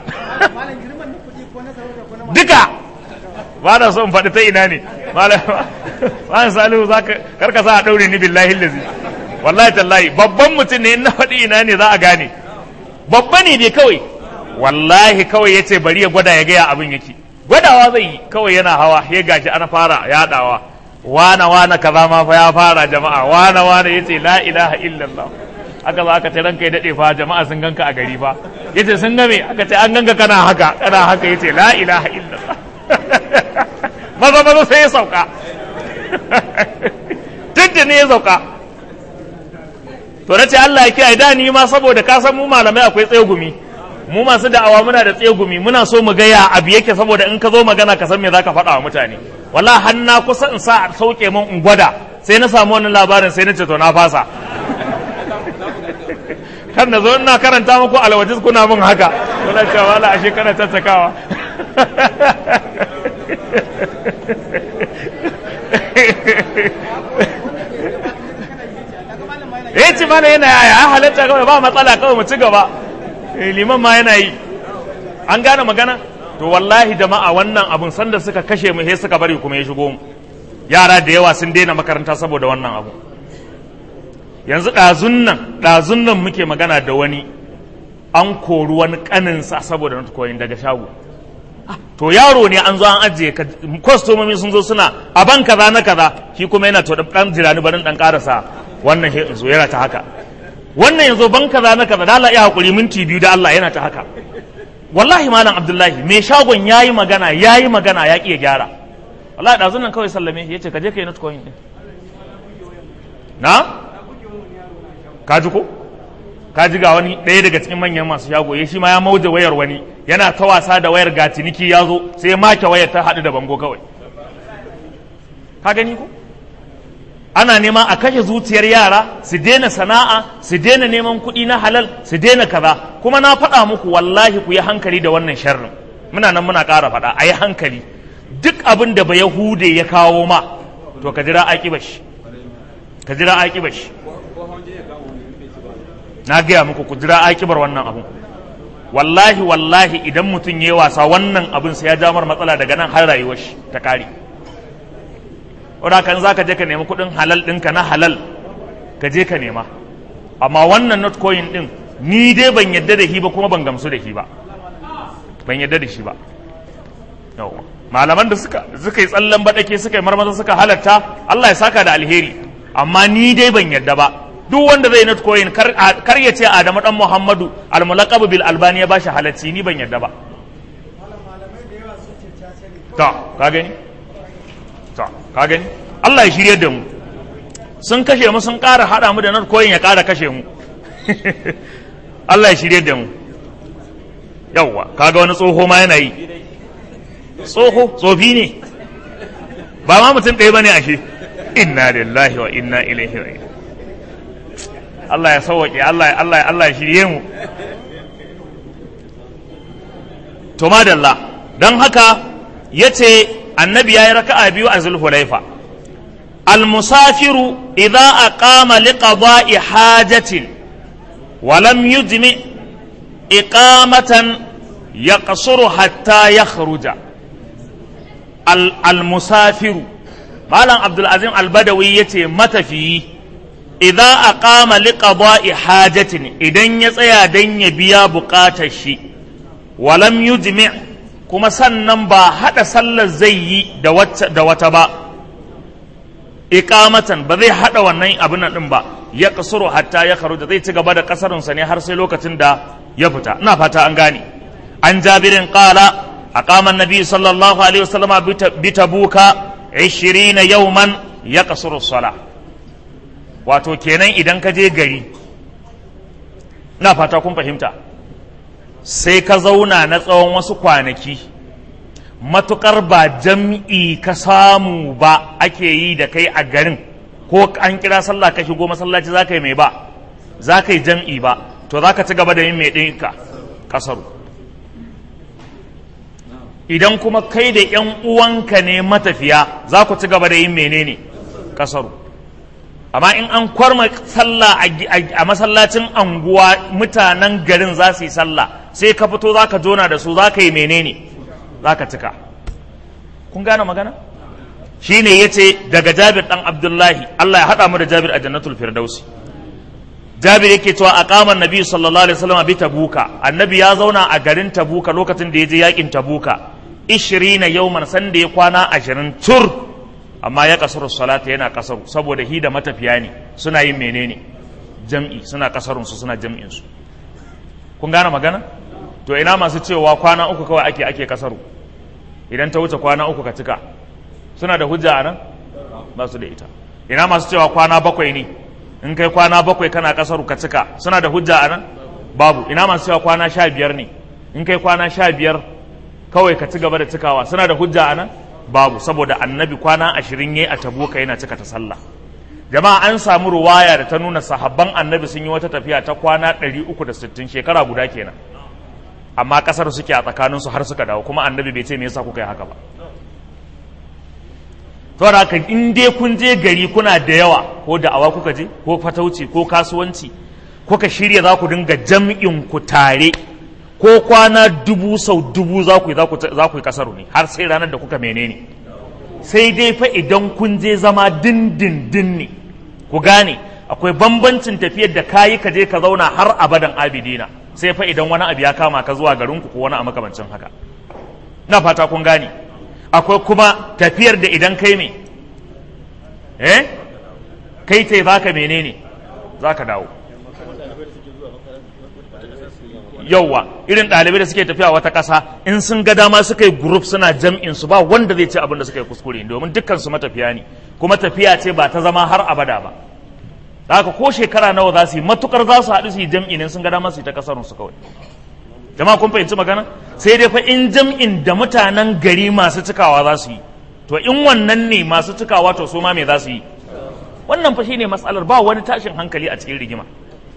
duka. ba da son faɗi ta ina ne malam Salihu, za ka karka sa a ɗaure ni billahi lazi, wallahi tallahi babban mutum ne, na faɗi ina ne za a gane, babba ne dai kawai. Wallahi kawai ya ce bari ya gwada ya gaya abin yake, gwadawa zai yi kawai, yana hawa ya gashi ana fara yaɗawa, wana wana kaza ma fa ya fara jama'a, wana wana ya ce la ilaha illallah. Aka za aka ce ranka ya daɗe fa jama'a sun ganka a gari fa, ya ce sun game, aka ce an ganka kana haka kana haka, ya ce la ilaha illallah. maza maza sai ya sauka tun ne ya sauka. To na ce Allah ya kiyaye, da ni ma saboda ka san mu malamai akwai tsegumi, mu masu da'awa muna da tsegumi, muna so mu ga ya abu yake, saboda in ka zo magana ka san me zaka faɗa wa mutane. Wallahi har na kusa in sa sauke min in gwada, sai na samu wannan labarin sai na ce to na fasa. Kan na zo ina karanta muku alwajiz kuna min haka, kuna cewa wala ashe kana tattakawa. Ya ci mana yana yaya, a halatta kawai ba matsala, kawai mu ci gaba. Liman ma yana yi, an gane magana. To wallahi jama'a wannan abun sanda suka kashe mu sai suka bari kuma ya shigo mu, yara da yawa sun daina makaranta saboda wannan abu. Yanzu ɗazun nan ɗazun nan muke magana da wani, an kori wani ƙaninsa saboda notcoin daga shago. To yaro ne an zo an ajiye, kwastomomi sun zo suna a ban kaza na kaza, shi kuma yana to dan jirani barin dan karasa wannan he zo yana ta haka, wannan yanzu ban kaza na kaza, da Allah ya hakuri minti biyu da Allah yana ta haka. Wallahi malam Abdullahi mai shagon yayi magana yayi magana ya ki gyara, wallahi ɗazun nan kawai sallame yace ka je kai notcoin din. Na ka ji ko ka ji ga wani ɗaya daga cikin manyan masu shago, ya shi ma ya mauje wayar wani, yana ta wasa da wayar, ga ciniki ya zo sai ya make wayar ta haɗu da bango kawai. Ka gani ko ana nema a kashe zuciyar yara, su daina sana'a, su daina neman kuɗi na halal, su daina kaza. Kuma na faɗa muku wallahi ku yi hankali da wannan sharrin, muna nan muna ƙara faɗa a yi hankali. Duk abin da ba Yahude ya kawo ma, to ka jira aƙibashi, ka jira aƙibashi. Na gaya muku ku jira akibar wannan abun. Wallahi wallahi idan mutum ya yi wasa wannan abun sai ya jamar matsala daga nan har rayuwar shi ta kare. Wadda kan za ka je ka nemi kuɗin halal ɗinka na halal, ka je ka nema. Amma wannan notcoin ɗin ni dai ban yadda da shi ba, kuma ban gamsu da shi ba, ban yadda da shi ba. Malaman da suka suka yi tsallan baɗake suka yi marmasa suka halatta, Allah ya saka da alheri, amma ni dai ban yadda ba. Duk wanda zai notcoin kar ya ce Adamu dan Muhammadu al-mulaqab bil albani ya bashi halacci, ni ban yadda ba. To ka gani, to ka gani, Allah ya shirye da mu. Sun kashe mu, sun ƙara haɗa mu da notcoin ya ƙara kashe mu. Allah ya shirye da mu. Yawwa kaga wani tsoho ma yana yi, tsoho tsofi ne, ba ma mutum ɗaya bane ashe. Inna lillahi wa inna ilaihi raji'un. Allah ya sauwaƙe, Allah Allah Allah ya shirye mu. To madalla, don haka yace annabi yayi raka'a biyu a Zulhulaifa. Al-musafiru idza aqama liqada'i hajatin wa lam yujmi iqamatan yaqsuru hatta yakhruja al-musafiru malam Abdul Azim al-Badawi yace matafiyi idan aqama liqada'i hajatin idan ya tsaya dan ya biya bukatar shi walam yujmi' kuma sannan ba hada sallar zai yi da wata da wata ba iqamatan ba zai hada wannan abin nan din ba ya kasuru hatta ya kharuja zai ci gaba da kasarun sa ne har sai lokacin da ya fita ina fata an gane an jabirin qala aqama an-nabi sallallahu alaihi wasallam bi tabuka ishirina yawman ya kasuru as-salah wato kenan idan ka je gari ina fata kun fahimta sai ka zauna na tsawon wasu kwanaki matukar ba jam'i ka samu ba ake yi da kai a garin ko an kira sallah ka shigo masallaci za ka yi mai ba za ka yi jam'i ba to za ka ci gaba da yin mai ɗinka ƙasaru idan kuma kai da ‘yan uwanka ne matafiya za ku ci gaba da yin menene ƙasaru amma in an kwarma sallah a masallacin anguwa mutanen garin za su yi sallah sai ka fito za ka jona da su za ka yi menene za ka cika kun gane magana shi ne ya ce daga jabir ɗan abdullahi Allah ya haɗa mu da jabir a jannatul firdausi jabir yake cewa a kamar nabi sallallahu alaihi wasallam bi tabuka annabi ya zauna a garin tabuka lokacin da ya je yakin tabuka ishirina yawman san da ya kwana ashirin tur amma ya kasaru salata yana kasaru saboda hi da matafiya ne suna yin menene jam'i suna kasarun su suna jam'in su kun gane magana to ina masu cewa kwana uku kawai ake ake kasaru idan ta wuce kwana uku ka cika suna da hujja anan ba su da ita ina masu cewa kwana bakwai ne in kai kwana bakwai kana kasaru ka cika suna da hujja anan babu ina masu cewa kwana sha biyar ne in kai kwana sha biyar kawai ka ci gaba da cikawa suna da hujja anan babu saboda annabi kwana ashirin yayi a tabuka yana cika ta sallah jama'a an samu ruwaya da ta nuna sahabban annabi sun yi wata tafiya ta kwana ɗari uku da sittin shekara guda kenan amma kasar suke a tsakaninsu har suka dawo kuma annabi bai ce me yasa kuka yi haka ba to da haka in dai kun je gari kuna da yawa ko da'awa kuka je ko fatauci ko kasuwanci kuka shirya za ku dinga jam'in ku tare ko kwana dubu sau dubu za ku yi za ku yi kasaru ne har sai ranar da kuka menene sai dai fa idan kun je zama dindindin ne ku gane akwai bambancin tafiyar da kayi ka je ka zauna har abadan abidina sai fa idan wani abu ya kama ka zuwa garinku ko wani a makamancin haka na fata kun gane akwai kuma tafiyar da idan kai me eh kai ce za ka menene za ka dawo yauwa irin ɗalibai da suke tafiya wata ƙasa in sun ga dama suka yi group suna jam'in su ba wanda zai ce abin da suka yi kuskure domin dukkan su matafiya ne kuma tafiya ce ba ta zama har abada ba da haka ko shekara nawa za su yi matukar za su haɗu su yi jam'i ne sun ga dama su yi ta kasarun su kawai jama'a kun fahimci magana sai dai fa in jam'in da mutanen gari masu cikawa za su yi to in wannan ne masu cikawa to su ma me za su yi wannan fa shine matsalar ba wani tashin hankali a cikin rigima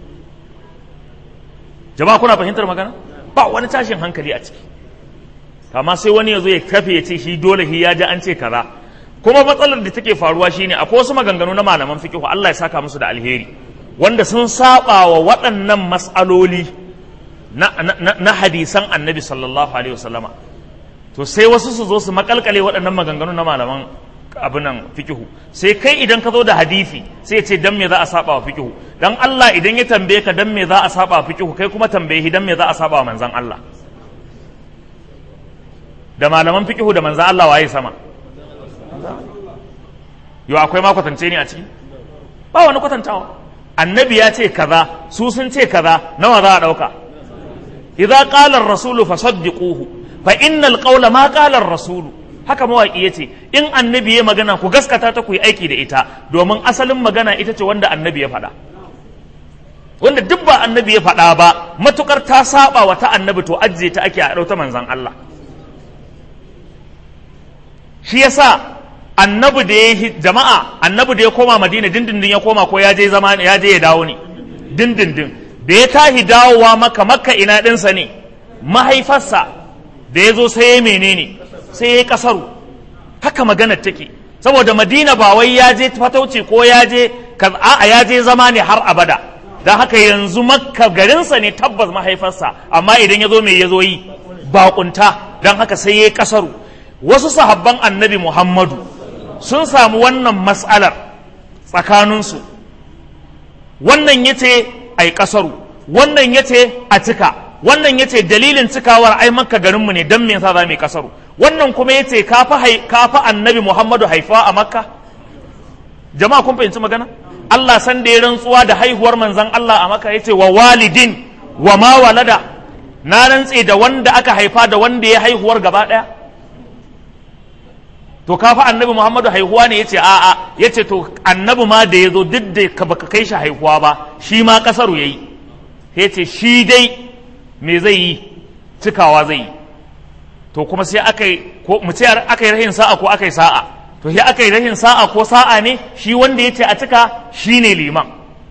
jama'a kuna fahimtar magana ba wani tashin hankali a ciki amma sai wani ya zo ya kafe ya ce shi dole shi ya ji an ce kaza kuma matsalar da take faruwa shine akwai wasu maganganu na malaman fiqh Allah ya saka musu da alheri wanda sun saba wa waɗannan mas'aloli na, na, na hadisan annabi sallallahu alaihi wasallama to sai wasu su zo su makalkale waɗannan maganganu na malaman abin nan fiqh sai kai idan ka zo da hadisi sai ya ce dan me za a saba wa fiqh dan Allah idan ya tambaye ka dan me za a saba wa fiqh kai kuma tambaye shi dan me za a saba wa manzon Allah da malaman fiqh da manzon Allah waye sama yau akwai ma kwatance ne a ciki ba wani kwatantawa annabi ya ce kaza su sun ce kaza nawa za a dauka idza qala ar-rasulu fasaddiquhu fa innal qawla ma qala ar-rasulu haka mawaki yace in annabi ya magana ku gaskata ta ku yi aiki da ita domin asalin magana ita ce wanda annabi ya faɗa wanda duk ba annabi ya faɗa ba matukar ta saba wa ta annabi to ajje ta ake a ɗauta manzon Allah shi yasa annabi da ya jama'a annabi da ya koma Madina dindindin ya koma ko ya je zama ya je ya dawo ne dindindin da ya tahi dawowa maka makka ina ɗinsa ne mahaifarsa da ya zo sai ya menene sai ya kasaru haka maganar take saboda Madina ba wai ya je fatauci ko ya je a'a ya je zama ne har abada don haka yanzu makka garinsa ne tabbas mahaifarsa amma idan ya zo mai ya zo yi baƙunta don haka sai ya yi ƙasaru. Wasu sahabban annabi Muhammadu sun samu wannan mas'alar tsakaninsu, wannan ya ce a yi ƙasaru, wannan ya ce a cika, wannan ya ce dalilin cikawar ai makka garinmu ne don me yasa za mu yi ƙasaru, wannan kuma ya ce ka fi annabi Muhammadu haifa a makka. Jama'a kun fahimci magana? Allah san da ya rantsuwa da haihuwar manzan Allah a makka ya ce wa walidin wa ma walada, na rantse da wanda aka haifa da wanda ya haihuwar gaba ɗaya. To kafa annabi Muhammadu haihuwa ne, yace a'a, yace to annabi ma da yazo duk da ka baka kai shi haihuwa ba, shi ma kasaru yayi. Yace shi dai me zai yi, cikawa zai yi. To kuma sai akai ko mu ce akai rahin sa'a ko akai sa'a. To sai akai rahin sa'a ko sa'a ne, shi wanda yace a cika shine liman.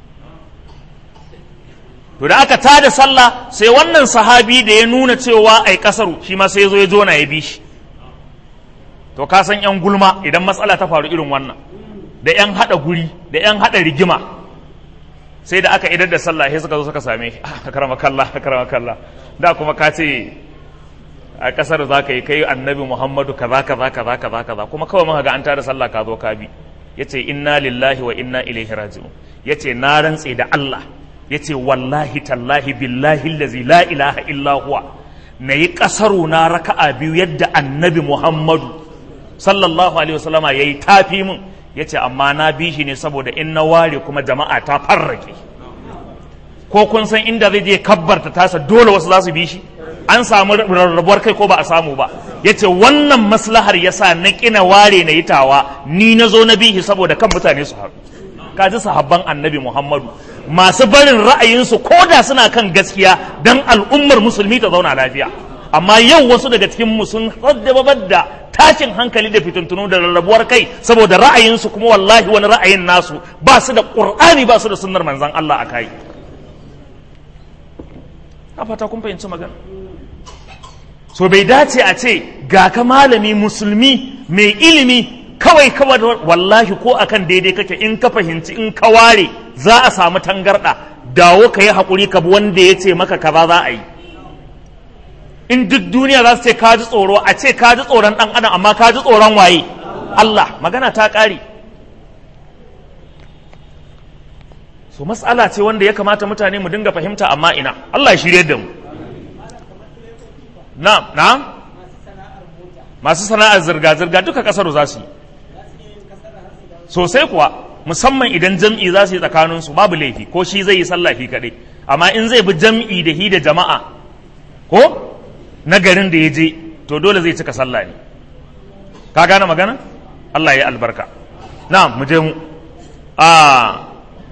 To da aka tada sallah sai wannan sahabi da ya nuna cewa ai kasaru, shi ma sai yazo ya jona ya bi shi. To ka san ‘yan gulma idan matsala ta faru irin wannan, da ‘yan haɗa guri, da ‘yan haɗa rigima, sai da aka idar da sallah sai suka zo suka same shi, ah, karama kalla, karama kalla, da kuma ka ce a ƙasar za ka yi kai annabi Muhammadu kaza kaza kaza kaza kaza, kuma kawai muka ga an tada sallah ka zo ka bi, ya ce inna lillahi wa inna ilaihi raji'un, ya ce na rantse da Allah, ya ce wallahi tallahi billahi allazi la ilaha illa huwa, na yi ƙasaru na raka'a biyu yadda annabi Muhammadu sallallahu alaihi wasallama yayi tafi mun, yace amma na bi shi ne saboda in na ware kuma jama'a ta farrake. Ko kun san inda zai je kabbarta tasa dole wasu za su bi shi, an samu rarrabuwar kai ko ba a samu ba. Yace wannan maslahar yasa na kina ware na yitawa, ni na zo na bi shi saboda kan mutane su haɗu. Kaji sahabban annabi Muhammadu masu barin ra'ayinsu ko da suna kan gaskiya dan al'ummar musulmi ta zauna lafiya. Amma yau wasu daga cikin mu sun haddababar da tashin hankali da fitintunu da rarrabuwar kai saboda ra'ayinsu, kuma wallahi wani ra'ayin nasu ba su da Qur'ani ba su da sunnar manzon Allah a kai. A fata kun fahimci magana. So bai dace a ce ga ka malami musulmi mai ilimi kawai kawai wallahi ko akan daidai kake in ka fahimci in ka ware za a samu tangarda, dawo ka yi haƙuri ka bi wanda ya ce maka kaza za a yi. In duk duniya za su ce ka ji tsoro, a ce ka ji tsoron ɗan adam, amma ka ji tsoron waye? Allah. Magana ta ƙare. So matsala ce wanda ya kamata mutane mu dinga fahimta, amma ina Allah ya shirye da mu. Na'am, na'am. Masu sana'ar zirga-zirga duka ƙasar za su yi. Sosai kuwa, musamman idan jam'i za su yi tsakaninsu babu laifi, ko shi zai yi sallah shi kaɗai. Amma in zai bi jam'i da hi da jama'a, ko na garin da ya je, to dole zai cika sallah ne. Ka gane magana? Allah ya yi albarka. Na'am, mu je mu. Ah,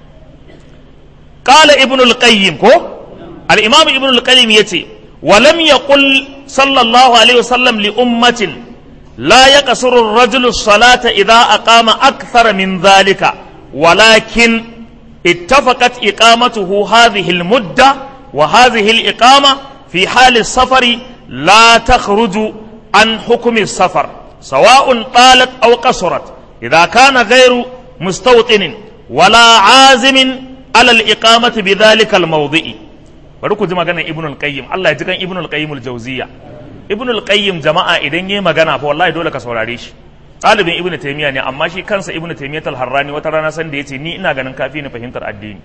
qala ibn al-qayyim ko al-imam ibn al-qayyim yace wa lam yaqul sallallahu alaihi wasallam li ummatin la yaqsuru ar-rajulu as-salata idha aqama akthara min dhalika walakin ittafaqat iqamatuhu hadhihi al-mudda wa hadhihi al-iqama fi hal as-safari لا تخرج عن حكم السفر سواء طالت أو قصرت إذا كان غير مستوطن ولا عازم على الإقامة بذلك الموضع. بركو جماعة ابن القيم الله يجزاك ابن القيم الجوزية. ابن القيم جماعة إذن يما جنا فوالله دولة كسوراريش. طالب ابن تيمية ne amma shi kansa ibn Taymiyyah al-Harrani wata rana san da yace ni ina ganin kafi ni fahimtar addini.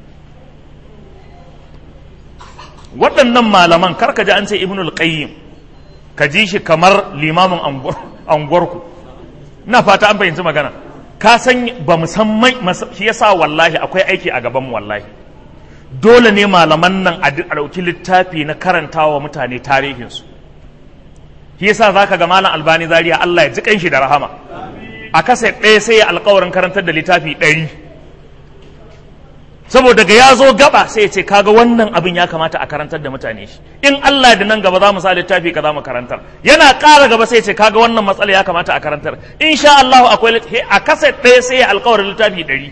Waɗannan malaman karka ji an ce ibn al-Qayyim ka ji shi kamar limamin anguwarku. Ina fata an fahimci magana. Ka san ba musamman shi yasa wallahi akwai aiki a gaban mu wallahi. Dole ne malaman nan a ɗauki littafi na karantawa mutane tarihinsu. Shi yasa zaka ga malam Albani Zaria Allah ya ji kanshi da rahama. A kasa ɗaya sai ya alƙawarin karantar da littafi ɗari. Saboda ga ya zo gaba sai ya ce kaga wannan abin ya kamata a karantar da mutane shi. In Allah da nan gaba za mu sa littafi ka za mu karantar. Yana ƙara gaba sai ya ce kaga wannan matsala ya kamata a karantar. Insha Allah akwai a kasa ɗaya sai ya alƙawarin littafi ɗari.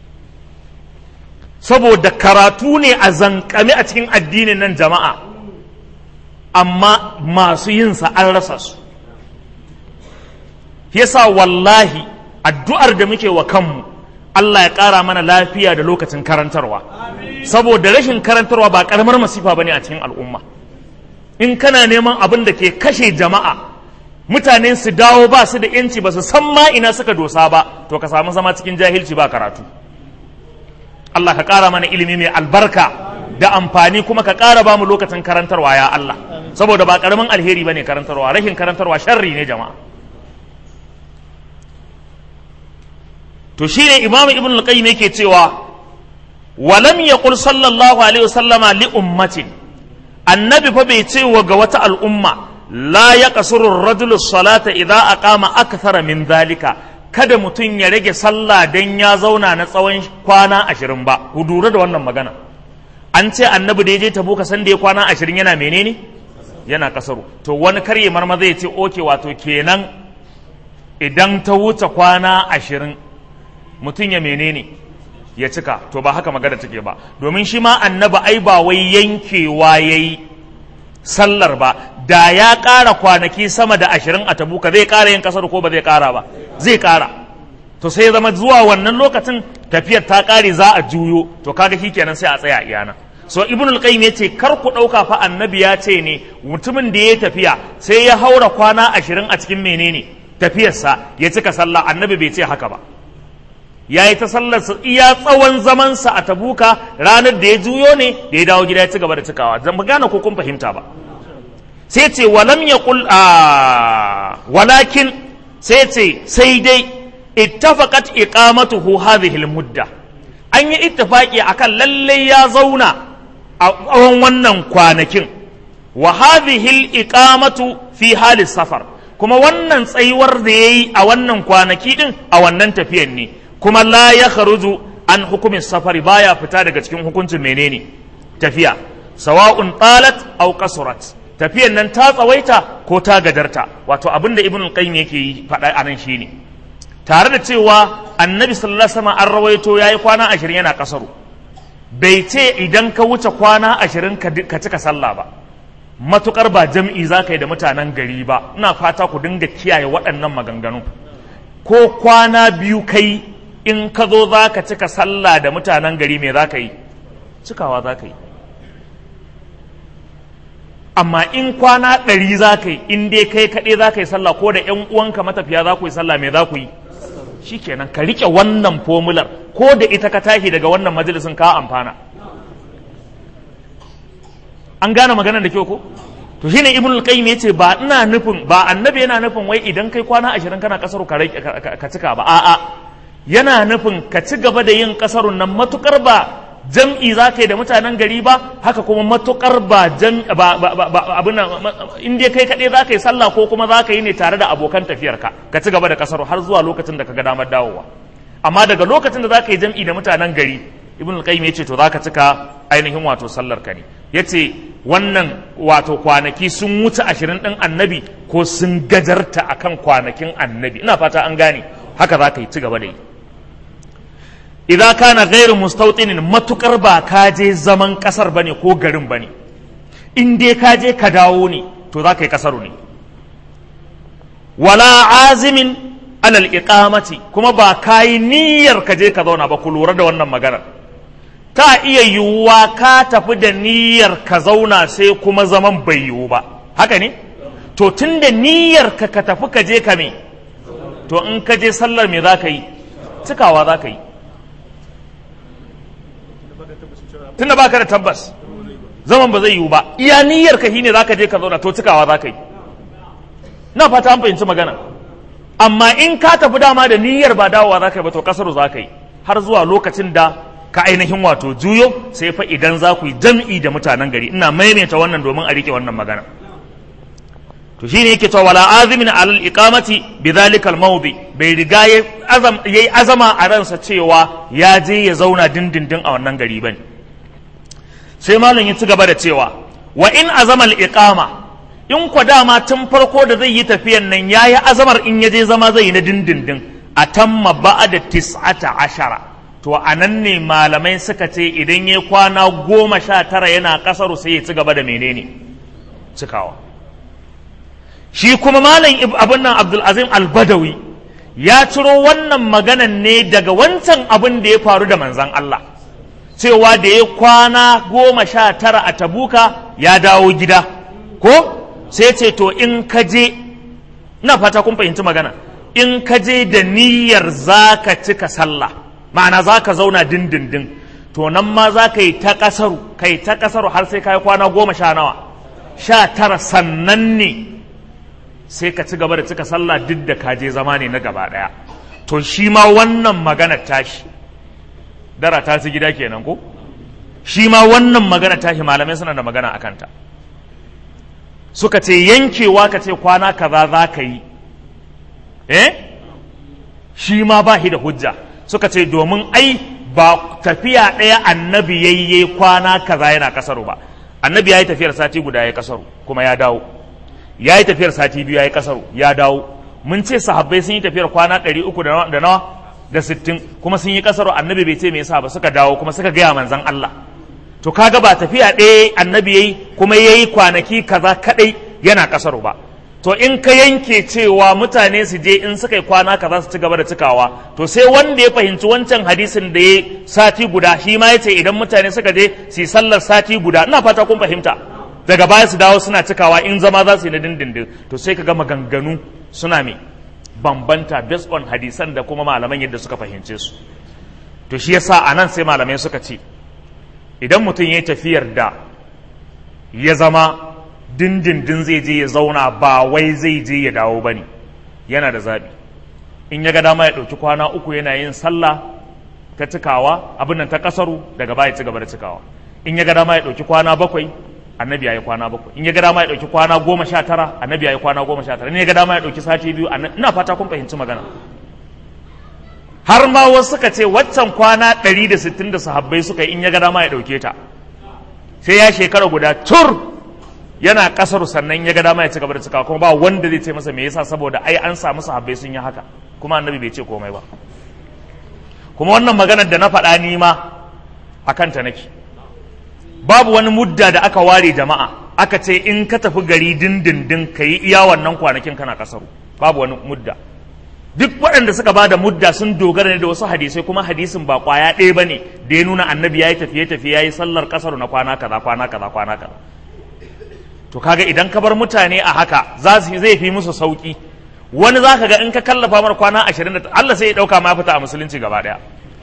Saboda karatu ne a zankame a cikin addinin nan jama'a, amma masu yinsa an rasa su. Yasa wallahi addu'ar da muke wa kanmu Allah ya ƙara mana lafiya da lokacin karantarwa. Saboda rashin karantarwa ba ƙaramar masifa ba ne a cikin al'umma. in kana neman abin da ke kashe jama'a, mutane su dawo ba su da yanci ba su san ma ina suka dosa ba, to ka samu zama cikin jahilci ba karatu. Allah ka ƙara mana ilimi mai albarka da amfani, kuma ka ƙara ba mu lokacin karantarwa ya Allah, saboda ba ƙaramin alheri ba ne karantarwa, rashin karantarwa sharri ne jama'a. To shi ne imamu ibn al-qayyim yake cewa walam yaqul sallallahu alaihi wasallama li ummatin, annabi fa bai ce wa ga wata al'umma la yaqsuru ar-rajulu as-salata idza aqama akthara min dhalika, kada mutum ya rage sallah dan ya zauna na tsawon kwana ashirin ba. Ku lura da wannan magana, an ce annabi da ya je Tabuka san da ya kwana ashirin yana menene, yana kasaru. To wani karye marma zai ce oke, wato kenan idan ta wuce kwana ashirin mutum ya menene ya cika. To ba haka magana take ba, domin shi ma annabi ai ba wai yankewa yayi sallar ba, da ya ƙara kwanaki sama da ashirin a Tabuka zai ƙara yin kasar ko ba zai ƙara ba, zai ƙara. To sai zama zuwa wannan lokacin tafiyar ta ƙare za a juyo, to kaga shi kenan sai a tsaya iyana. So ibn al-qayyim yace kar ku ɗauka fa annabi ya ce ne mutumin da ya tafiya sai ya haura kwana ashirin a cikin menene tafiyarsa ya cika sallah, annabi bai ce haka ba. Ya yi ta sallarsa iya tsawon zamansa a Tabuka, ranar da ya juyo ne da ya dawo gida ya ci gaba da cikawa. Zan gane ko kun fahimta ba. Sai ce walam yaqul a walakin, sai ce sai dai ittafaqat iqamatuhu hadhihi al-mudda, an yi ittifaqi akan lalle ya zauna a tsawon wannan kwanakin. Wa hadhihi al-iqamatu fi hali safar, kuma wannan tsayuwar da yayi a wannan kwanaki din a wannan tafiyan ne, kuma la ya kharuju an hukumin safari, baya fita daga cikin hukuncin menene tafiya, sawa'un talat aw qasurat, tafiyan nan ta tsawaita ko ta gadarta. Wato abinda ibn al-qayyim yake yi faɗa anan shine, tare da cewa annabi sallallahu alaihi wasallam an rawaito yayi kwana ashirin yana kasaru, bai ce idan ka wuce kwana ashirin ka cika sallah ba, matukar ba jam'i zaka yi da mutanen gari ba. Ina fata ku dinga kiyaye waɗannan maganganu. Ko kwana biyu kai in ka zo za ka cika sallah da mutanen gari, me za ka yi? Cikawa za ka yi. Amma in kwana ɗari za ka yi, in dai kai kaɗai za ka yi sallah ko da ‘yan uwanka matafiya za ku yi sallah, me za ku yi? Shi kenan, ka riƙe wannan fomular, ko da ita ka tashi daga wannan majalisin ka amfana. An gane maganar da kyau ko? To shine ibn al-qayyim yace ba ina nufin, ba annabi yana nufin wai idan kai kwana ashirin kana kasaru ka cika ba, a'a, yana nufin ka ci gaba da yin kasarun nan matukar ba jam'i za ka yi da mutanen gari ba, haka kuma matukar ba jam'i ba abin nan, in dai kai kaɗai za ka yi sallah ko kuma za ka yi ne tare da abokan tafiyarka, ka ci gaba da kasaru har zuwa lokacin da ka ga damar dawowa. Amma daga lokacin da za ka yi jam'i da mutanen gari, ibn al-qayyim yace to za ka cika ainihin wato sallar ka ne. Yace wannan wato kwanaki sun wuce ashirin ɗin annabi ko sun gajarta akan kwanakin annabi. Ina fata an gane, haka za ka yi ci gaba da yi. Idan kana ghairu mustawtinin, matukar ba ka je zaman kasar bane ko garin bane, in dai ka je ka dawo ne to za ka yi kasaru ne. Wala azimin alal iqamati, kuma ba ka yi niyyar ka je ka zauna ba. Ku lura da wannan maganar, ta iya yiwuwa ka tafi da niyyar ka zauna sai kuma zaman bai yiwu ba, haka ne? To tun da niyyar ka ka tafi ka je ka me, to in ka je sallar me za ka yi? Cikawa za ka yi. Tunda ba ka da tabbas zaman ba zai yiwu ba, iya niyyar ka shine za ka je ka zauna, to cikawa za ka yi. Na fata an fahimci magana. Amma in ka tafi dama da niyyar ba dawowa za ka yi ba, to kasaru za ka yi har zuwa lokacin da ka ainihin wato juyo, sai fa idan za ku yi jam'i da mutanen gari. Ina maimaita wannan domin a rike wannan magana. To shine yake cewa wala azimin alal iqamati bidhalikal mawdi, bai riga yayi azama a ransa cewa ya je ya zauna dindindin a wannan gari bane. Sai malam ya ci gaba da cewa wa in azama al iqama, in kwa dama tun farko da zai yi tafiyan nan yayi azamar in ya je zama zai yi na dindindin, atamma ba'da tis'ata ashara, to a nan ne malamai suka ce idan ya kwana goma sha tara yana kasaru sai ya ci gaba da menene cikawa. Shi kuma malam abin nan Abdulazim Al-Badawi ya ciro wannan maganan ne daga wancan abin da ya faru da manzan Allah, cewa da ya kwana goma sha tara a Tabuka ya dawo gida, ko sai ce to in ka je, ina fata kun fahimci magana, in ka je da niyyar za ka cika sallah ma'ana za ka zauna dindindin to nan ma za ka yi ta ƙasaru kai ta ƙasaru har sai ka yi kwana goma sha nawa sha tara sannan ne sai ka ci gaba da cika sallah duk da ka je zama ne na gaba ɗaya. To shi ma wannan maganar tashi dara ta ci gida kenan ko shi ma wannan magana tashi malamai suna da magana a kanta, suka ce yankewa ka ce kwana kaza za ka yi eh shi ma ba shi da hujja, suka ce domin ai ba tafiya ɗaya annabi yayye kwana kaza yana kasaru ba, annabi ya yi tafiyar sati guda ya kasaru kuma ya dawo, ya yi tafiyar sati biyu ya yi kasaru ya dawo. Mun ce sahabbai sun yi tafiyar kwana ɗari uku da nawa da sittin kuma sun yi kasaru, annabi bai ce me yasa ba, suka dawo kuma suka gaya manzon Allah. To kaga ba tafiya ɗaya annabi yayi kuma yayi kwanaki kaza kadai yana kasaru ba. To in ka yanke cewa mutane su je in suka yi kwana kaza su ci gaba da cikawa, to sai wanda ya fahimci wancan hadisin da ya sati guda shi ma ya ce idan mutane suka je su yi sallar sati guda, ina fata kun fahimta, daga baya su dawo suna cikawa in zama za su yi na dindindin, to sai ka ga maganganu suna me bambanta based on hadisan da kuma malaman yadda suka fahimce su. To shi yasa a nan sai malamai suka ce idan mutum ya yi tafiyar da ya zama dindindin zai je ya zauna ba wai zai je ya dawo ba ne, yana da zaɓi. In ya ga dama ya ɗauki kwana uku yana yin sallah ta cikawa abin nan ta ƙasaru, daga baya ci gaba da cikawa. In ya ga dama ya ɗauki kwana bakwai, annabi ya yi kwana bakwai. In ya ga dama ya ɗauki kwana goma sha tara, annabi ya yi kwana goma sha tara. In ya ga dama ya ɗauki sati biyu, ina fata kun fahimci magana. Har ma wasu suka ce waccan kwana ɗari da sittin da sahabbai suka yi in ya ga dama ya ɗauke ta, sai ya shekara guda tur yana kasar sannan ya ga dama ya ci gaba da cika, kuma ba wanda zai ce masa me yasa, saboda ai an samu sahabbai sun yi haka kuma annabi bai ce komai ba. Kuma wannan maganar da na faɗa ni ma a kanta nake, babu wani mudda da aka ware jama'a aka ce in ka tafi gari dindindin ka yi iya wannan kwanakin kana kasaru, babu wani mudda. Duk waɗanda suka ba da mudda sun dogara ne da wasu hadisai, kuma hadisin ba kwaya ɗaya ba ne da ya nuna annabi ya yi tafiye-tafiye ya yi sallar kasaru na kwana kaza kwana kaza kwana kaza. To kaga idan ka bar mutane a haka za su zai fi musu sauki. Wani za ka ga in ka kallafa mar kwana ashirin da Allah sai ya ɗauka ma fita a musulunci gaba ɗaya.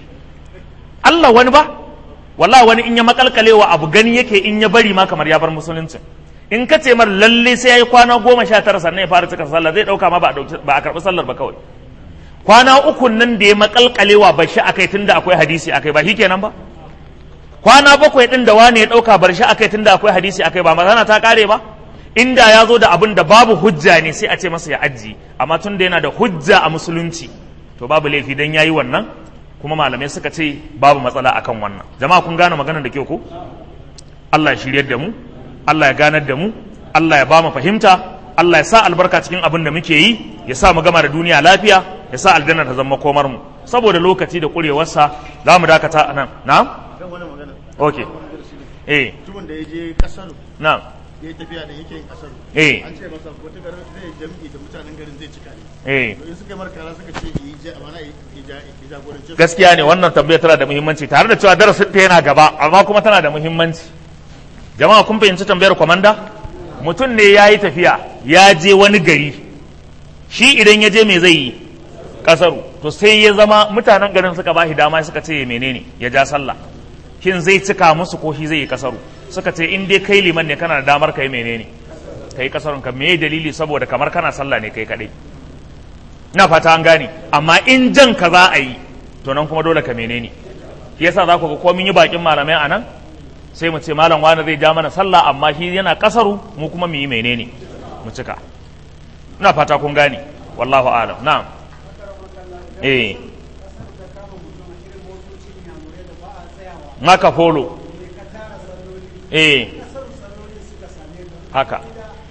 Allah wani ba wallahi wani in ya makalkalewa abu gani yake in ya bari ma kamar ya bar musulunci. In ka ce mar lalle sai ya yi kwana goma sha tara sannan ya fara cika sallah, zai ɗauka ma ba a karɓi sallar ba kawai. Kwana uku nan da ya makalkalewa ba shi akai tunda akwai hadisi akai ba shi kenan ba. Kwana bakwai ɗin da wani ya ɗauka bar shi akai tunda akwai hadisi akai ba magana ta ƙare ba. Inda ya zo da abin da babu hujja ne sai a ce masa ya ajiye, amma tunda yana da hujja a musulunci to babu laifi dan yayi wannan, kuma malamai suka ce babu matsala akan wannan. Jama'a kun gane maganar da kyau ko? Allah ya shiryar da mu, Allah ya ganar da mu, Allah ya ba mu fahimta, Allah ya sa albarka cikin abin da muke yi, ya sa mu gama da duniya lafiya, ya sa aljanna ta zama komar mu. Saboda lokaci da kurewarsa za mu dakata nan. Na'am? Okay. Eh. Mutumin da ya je kasar. Na'am. Ya yi tafiya da yake yin kasar. Eh. An ce masa wata garin zai jami'i da mutanen garin zai cika ne. Eh. To in suka yi markara suka ce yi ja amana yi jagoranci. Gaskiya ne wannan tambayar tana da muhimmanci, tare da cewa darasin ta yana gaba amma kuma tana da muhimmanci. Jama'a kun fahimci tambayar komanda? Mutum ne ya yi tafiya ya je wani gari. Shi idan ya je me zai yi? Kasaru. To sai ya zama mutanen garin suka ba shi dama suka ce menene? Ya ja sallah. Shin zai cika musu ko shi zai yi kasaru? Suka ce in dai kai liman ne kana da damar kai menene? Kai kasarun ka, me dalili? Saboda kamar kana sallah ne kai kadai. Ina fata an gane, amma in jan ka za a yi to nan kuma dole ka menene? Shi yasa za ku ga ko mun yi bakin malamai a nan sai mu ce malam wani zai ja mana sallah amma shi yana kasaru mu kuma mu yi menene? Mu cika. Ina fata kun gane, wallahu a'lam. Na'am. Eh. Maka folo. Eh. Haka.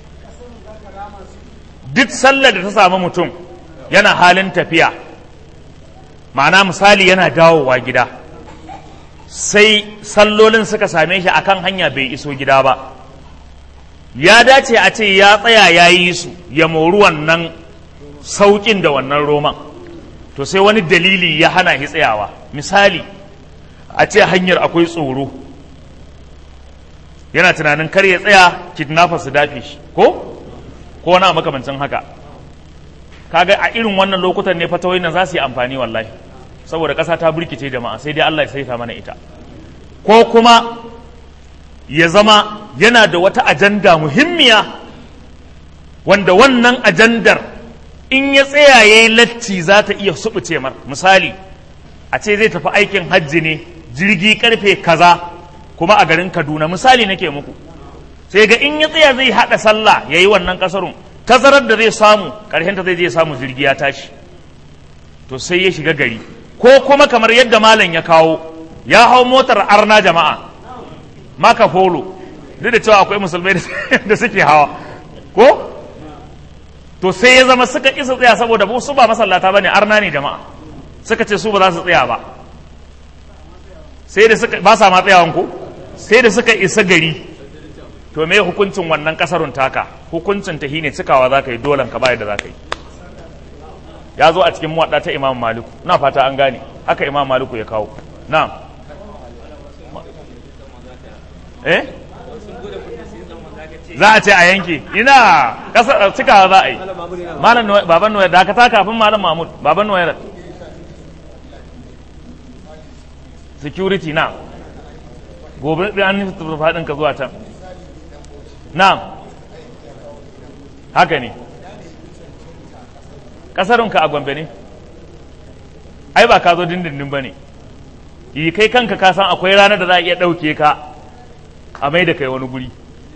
Duk sallar da ta samu mutum yana halin tafiya, ma'ana misali yana dawowa gida, sai sallolin suka same shi akan hanya bai iso gida ba, ya dace a ce ya tsaya ya yi su ya mori wannan sauƙin da wannan roman, to sai wani dalili ya hana shi tsayawa. Misali a ce hanyar akwai tsoro, yana tunanin kar ya tsaya kidnapper su dafe shi ko ko na makamancin haka. Kaga a irin wannan lokutan ne fatawoyin nan za su yi amfani wallahi, saboda ƙasa ta burkice jama'a, sai dai Allah ya saita mana ita. Ko kuma ya zama yana da wata ajanda muhimmiya wanda wannan ajandar in ya tsaya ya yi latti za ta iya suɓuce mar. Misali a ce zai tafi aikin hajji ne jirgi karfe kaza kuma a garin Kaduna, misali nake muku, sai ga in ya tsaya zai haɗa sallah ya yi wannan ƙasarun, tazarar da zai samu ƙarshenta zai je samu jirgi ya tashi, to sai ya shiga gari. Ko kuma kamar yadda malam ya kawo, ya hau motar arna jama'a maka polo, duk da cewa akwai musulmai da suke hawa ko, to sai ya zama suka isa tsaya saboda su ba masallata bane, arna ne jama'a, suka ce su ba za su tsaya ba, sai da suka ba sa ma tsayawan ko, sai da suka isa gari. To me hukuncin wannan kasarun taka? Hukuncin ta shine cikawa za ka yi, dolan ka bayar da za ka yi. Ya zo a cikin muwadda ta Imam Maliku, na fata an gane haka Imam Maliku ya kawo. Na'am. Eh? Za a ce a yanke, ina kasar cikawa za a yi. Malam baban Noyar da aka taka kafin Malam Mahmud, baban Noyar. Security na. Gobe an nufi faɗin ka zuwa can. Na'am, haka ne. Ƙasarunka a Gombe ne? Ai ba ka zo dindindin ba ne. Yi kai kanka ka san akwai ranar da za a iya ɗauke ka a mai da kai wani guri.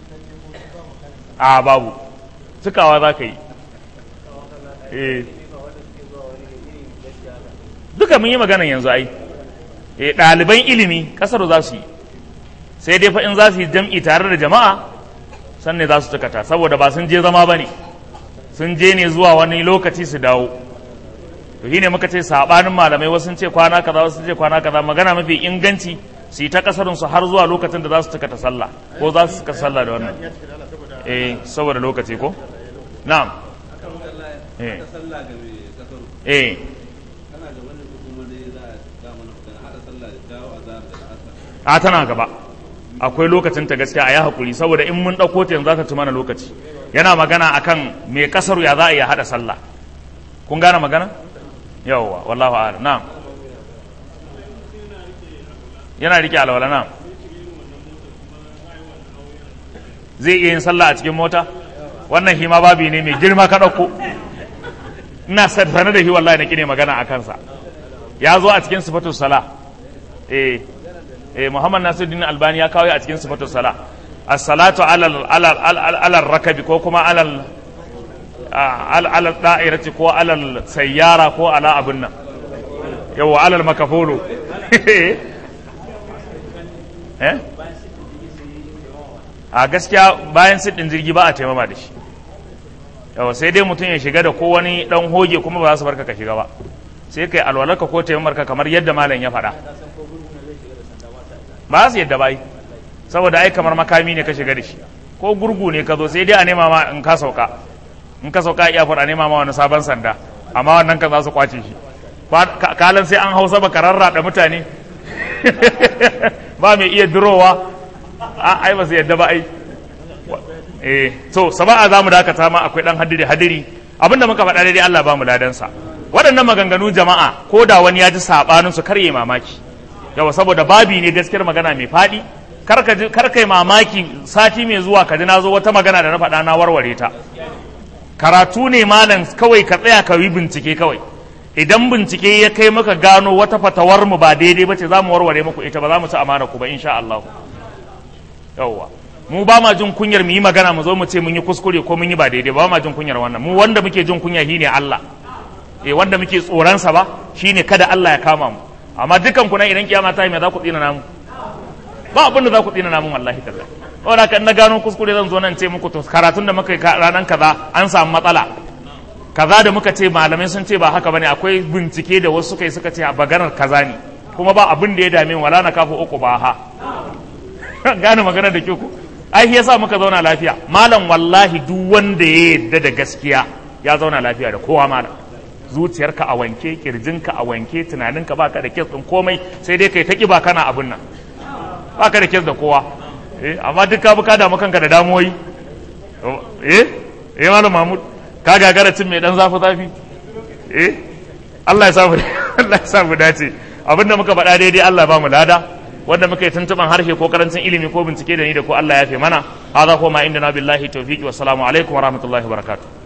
A babu, cikawa za ka yi. Eh. Duka mun yi maganan yanzu ai. Eh, ɗaliban ilimi ƙasar za su yi. Sai dai fa in za su yi jam'i tare da jama'a, sannan za su cikata, saboda ba sun je zama ba ne, sun je ne zuwa wani lokaci su dawo. To shi ne muka ce saɓanin malamai, wasu sun ce kwana kaza, wasu sun ce kwana kaza. Magana mafi inganci su yi ta kasarunsu har zuwa lokacin da za su cikata sallah, ko za su cika sallah da wannan. Eh, saboda lokaci ko? Na'am. Eh. Eh. A tana gaba. Akwai lokacin ta gaskiya a yi haƙuri, saboda in mun ɗauko ta yanzu za ta ci mana lokaci. Yana magana akan me ƙasar ya za a iya haɗa sallah. Kun gane magana? Yawwa, wallahu a'lam. Na'am. Yana rike alwala, na'am. Zai iya yin sallah a cikin mota? Wannan hima babi ne mai girma ka ɗauko. Ina sanar da shi wallahi na kine magana a kansa. Ya zo a cikin sifatu sala. Eh. eh Muhammad Nasiruddin Albani ya kawo a cikin sifatu sala. As-salatu alal alal alal rakabi ko kuma alal alal da'irati ko alal sayyara ko ala abun nan. Yawa alal makafulu. Eh? A gaskiya bayan siddin jirgi ba a taimama da shi. Yawa sai dai mutum ya shiga da ko wani dan hoge kuma ba za su barka ka shiga ba. Sai kai alwalarka ko taimamarka kamar yadda malam ya faɗa. Ba su yadda bai, saboda ai kamar makami ne ka shiga da shi, ko gurgu ne ka zo sai dai a nema ma in ka sauka, in ka sauka iya fara nema ma wani sabon sanda, amma wannan ka za su kwace shi. Kalan sai an hausa ba kararra da mutane ba mai iya durowa, ai ba su yadda ba ai. Eh, so saba'a za mu dakata ma akwai dan hadiri hadiri, abinda muka faɗa dai Allah ba mu ladansa. Waɗannan maganganu jama'a ko da wani ya ji sabanin su karye mamaki. Yawa saboda babi ne gaskiyar magana mai faɗi, kar kai mamaki sati mai zuwa ka ji na zo wata magana da na faɗa na warware ta. Karatu ne malam, kawai ka tsaya ka yi bincike kawai. Idan bincike ya kai maka gano wata fatawar mu ba daidai ba ce, za mu warware muku ita, ba za mu ci amana ku ba insha Allah. Yawwa, mu ba ma jin kunyar mu yi magana mu zo mu ce mun yi kuskure ko mun yi ba daidai, ba ma jin kunyar wannan. Mu wanda muke jin kunya shine Allah. Eh, wanda muke tsoronsa ba shine kada Allah ya kama mu. Amma dukan ku nan idan kiyama ta yi me za ku tsina namu? Ba abin da za ku tsina namu wallahi kaza. Wanda kan na gano kuskure zan zo nan ce muku to karatun da muka yi ranan kaza an samu matsala. Kaza da muka ce malamai sun ce ba haka bane, akwai bincike da wasu suka yi suka ce a baganar kaza ne. Kuma ba abin da ya dame mu, wala na kafu uku ba ha. Gane magana da ke ku. Ai yasa muka zauna lafiya. Malam wallahi duk wanda ya yarda da gaskiya ya zauna lafiya da kowa malam. Zuciyarka a wanke, kirjinka a wanke, tunaninka baka da kes din komai, sai dai kai ta kiba kana abun nan. Baka da kes da kowa. eh amma duk ka buka damu kanka da damuwoyi eh eh malam Mahmud ka gagara cin mai dan zafi zafi eh Allah ya samu Allah ya samu dace abinda muka faɗa daidai Allah ba mu lada wanda muka yi tuntuban harshe ko karancin ilimi ko bincike da ni da ko Allah ya fi mana hadha huwa ma indana billahi tawfiqi wa assalamu alaikum wa rahmatullahi wa barakatuh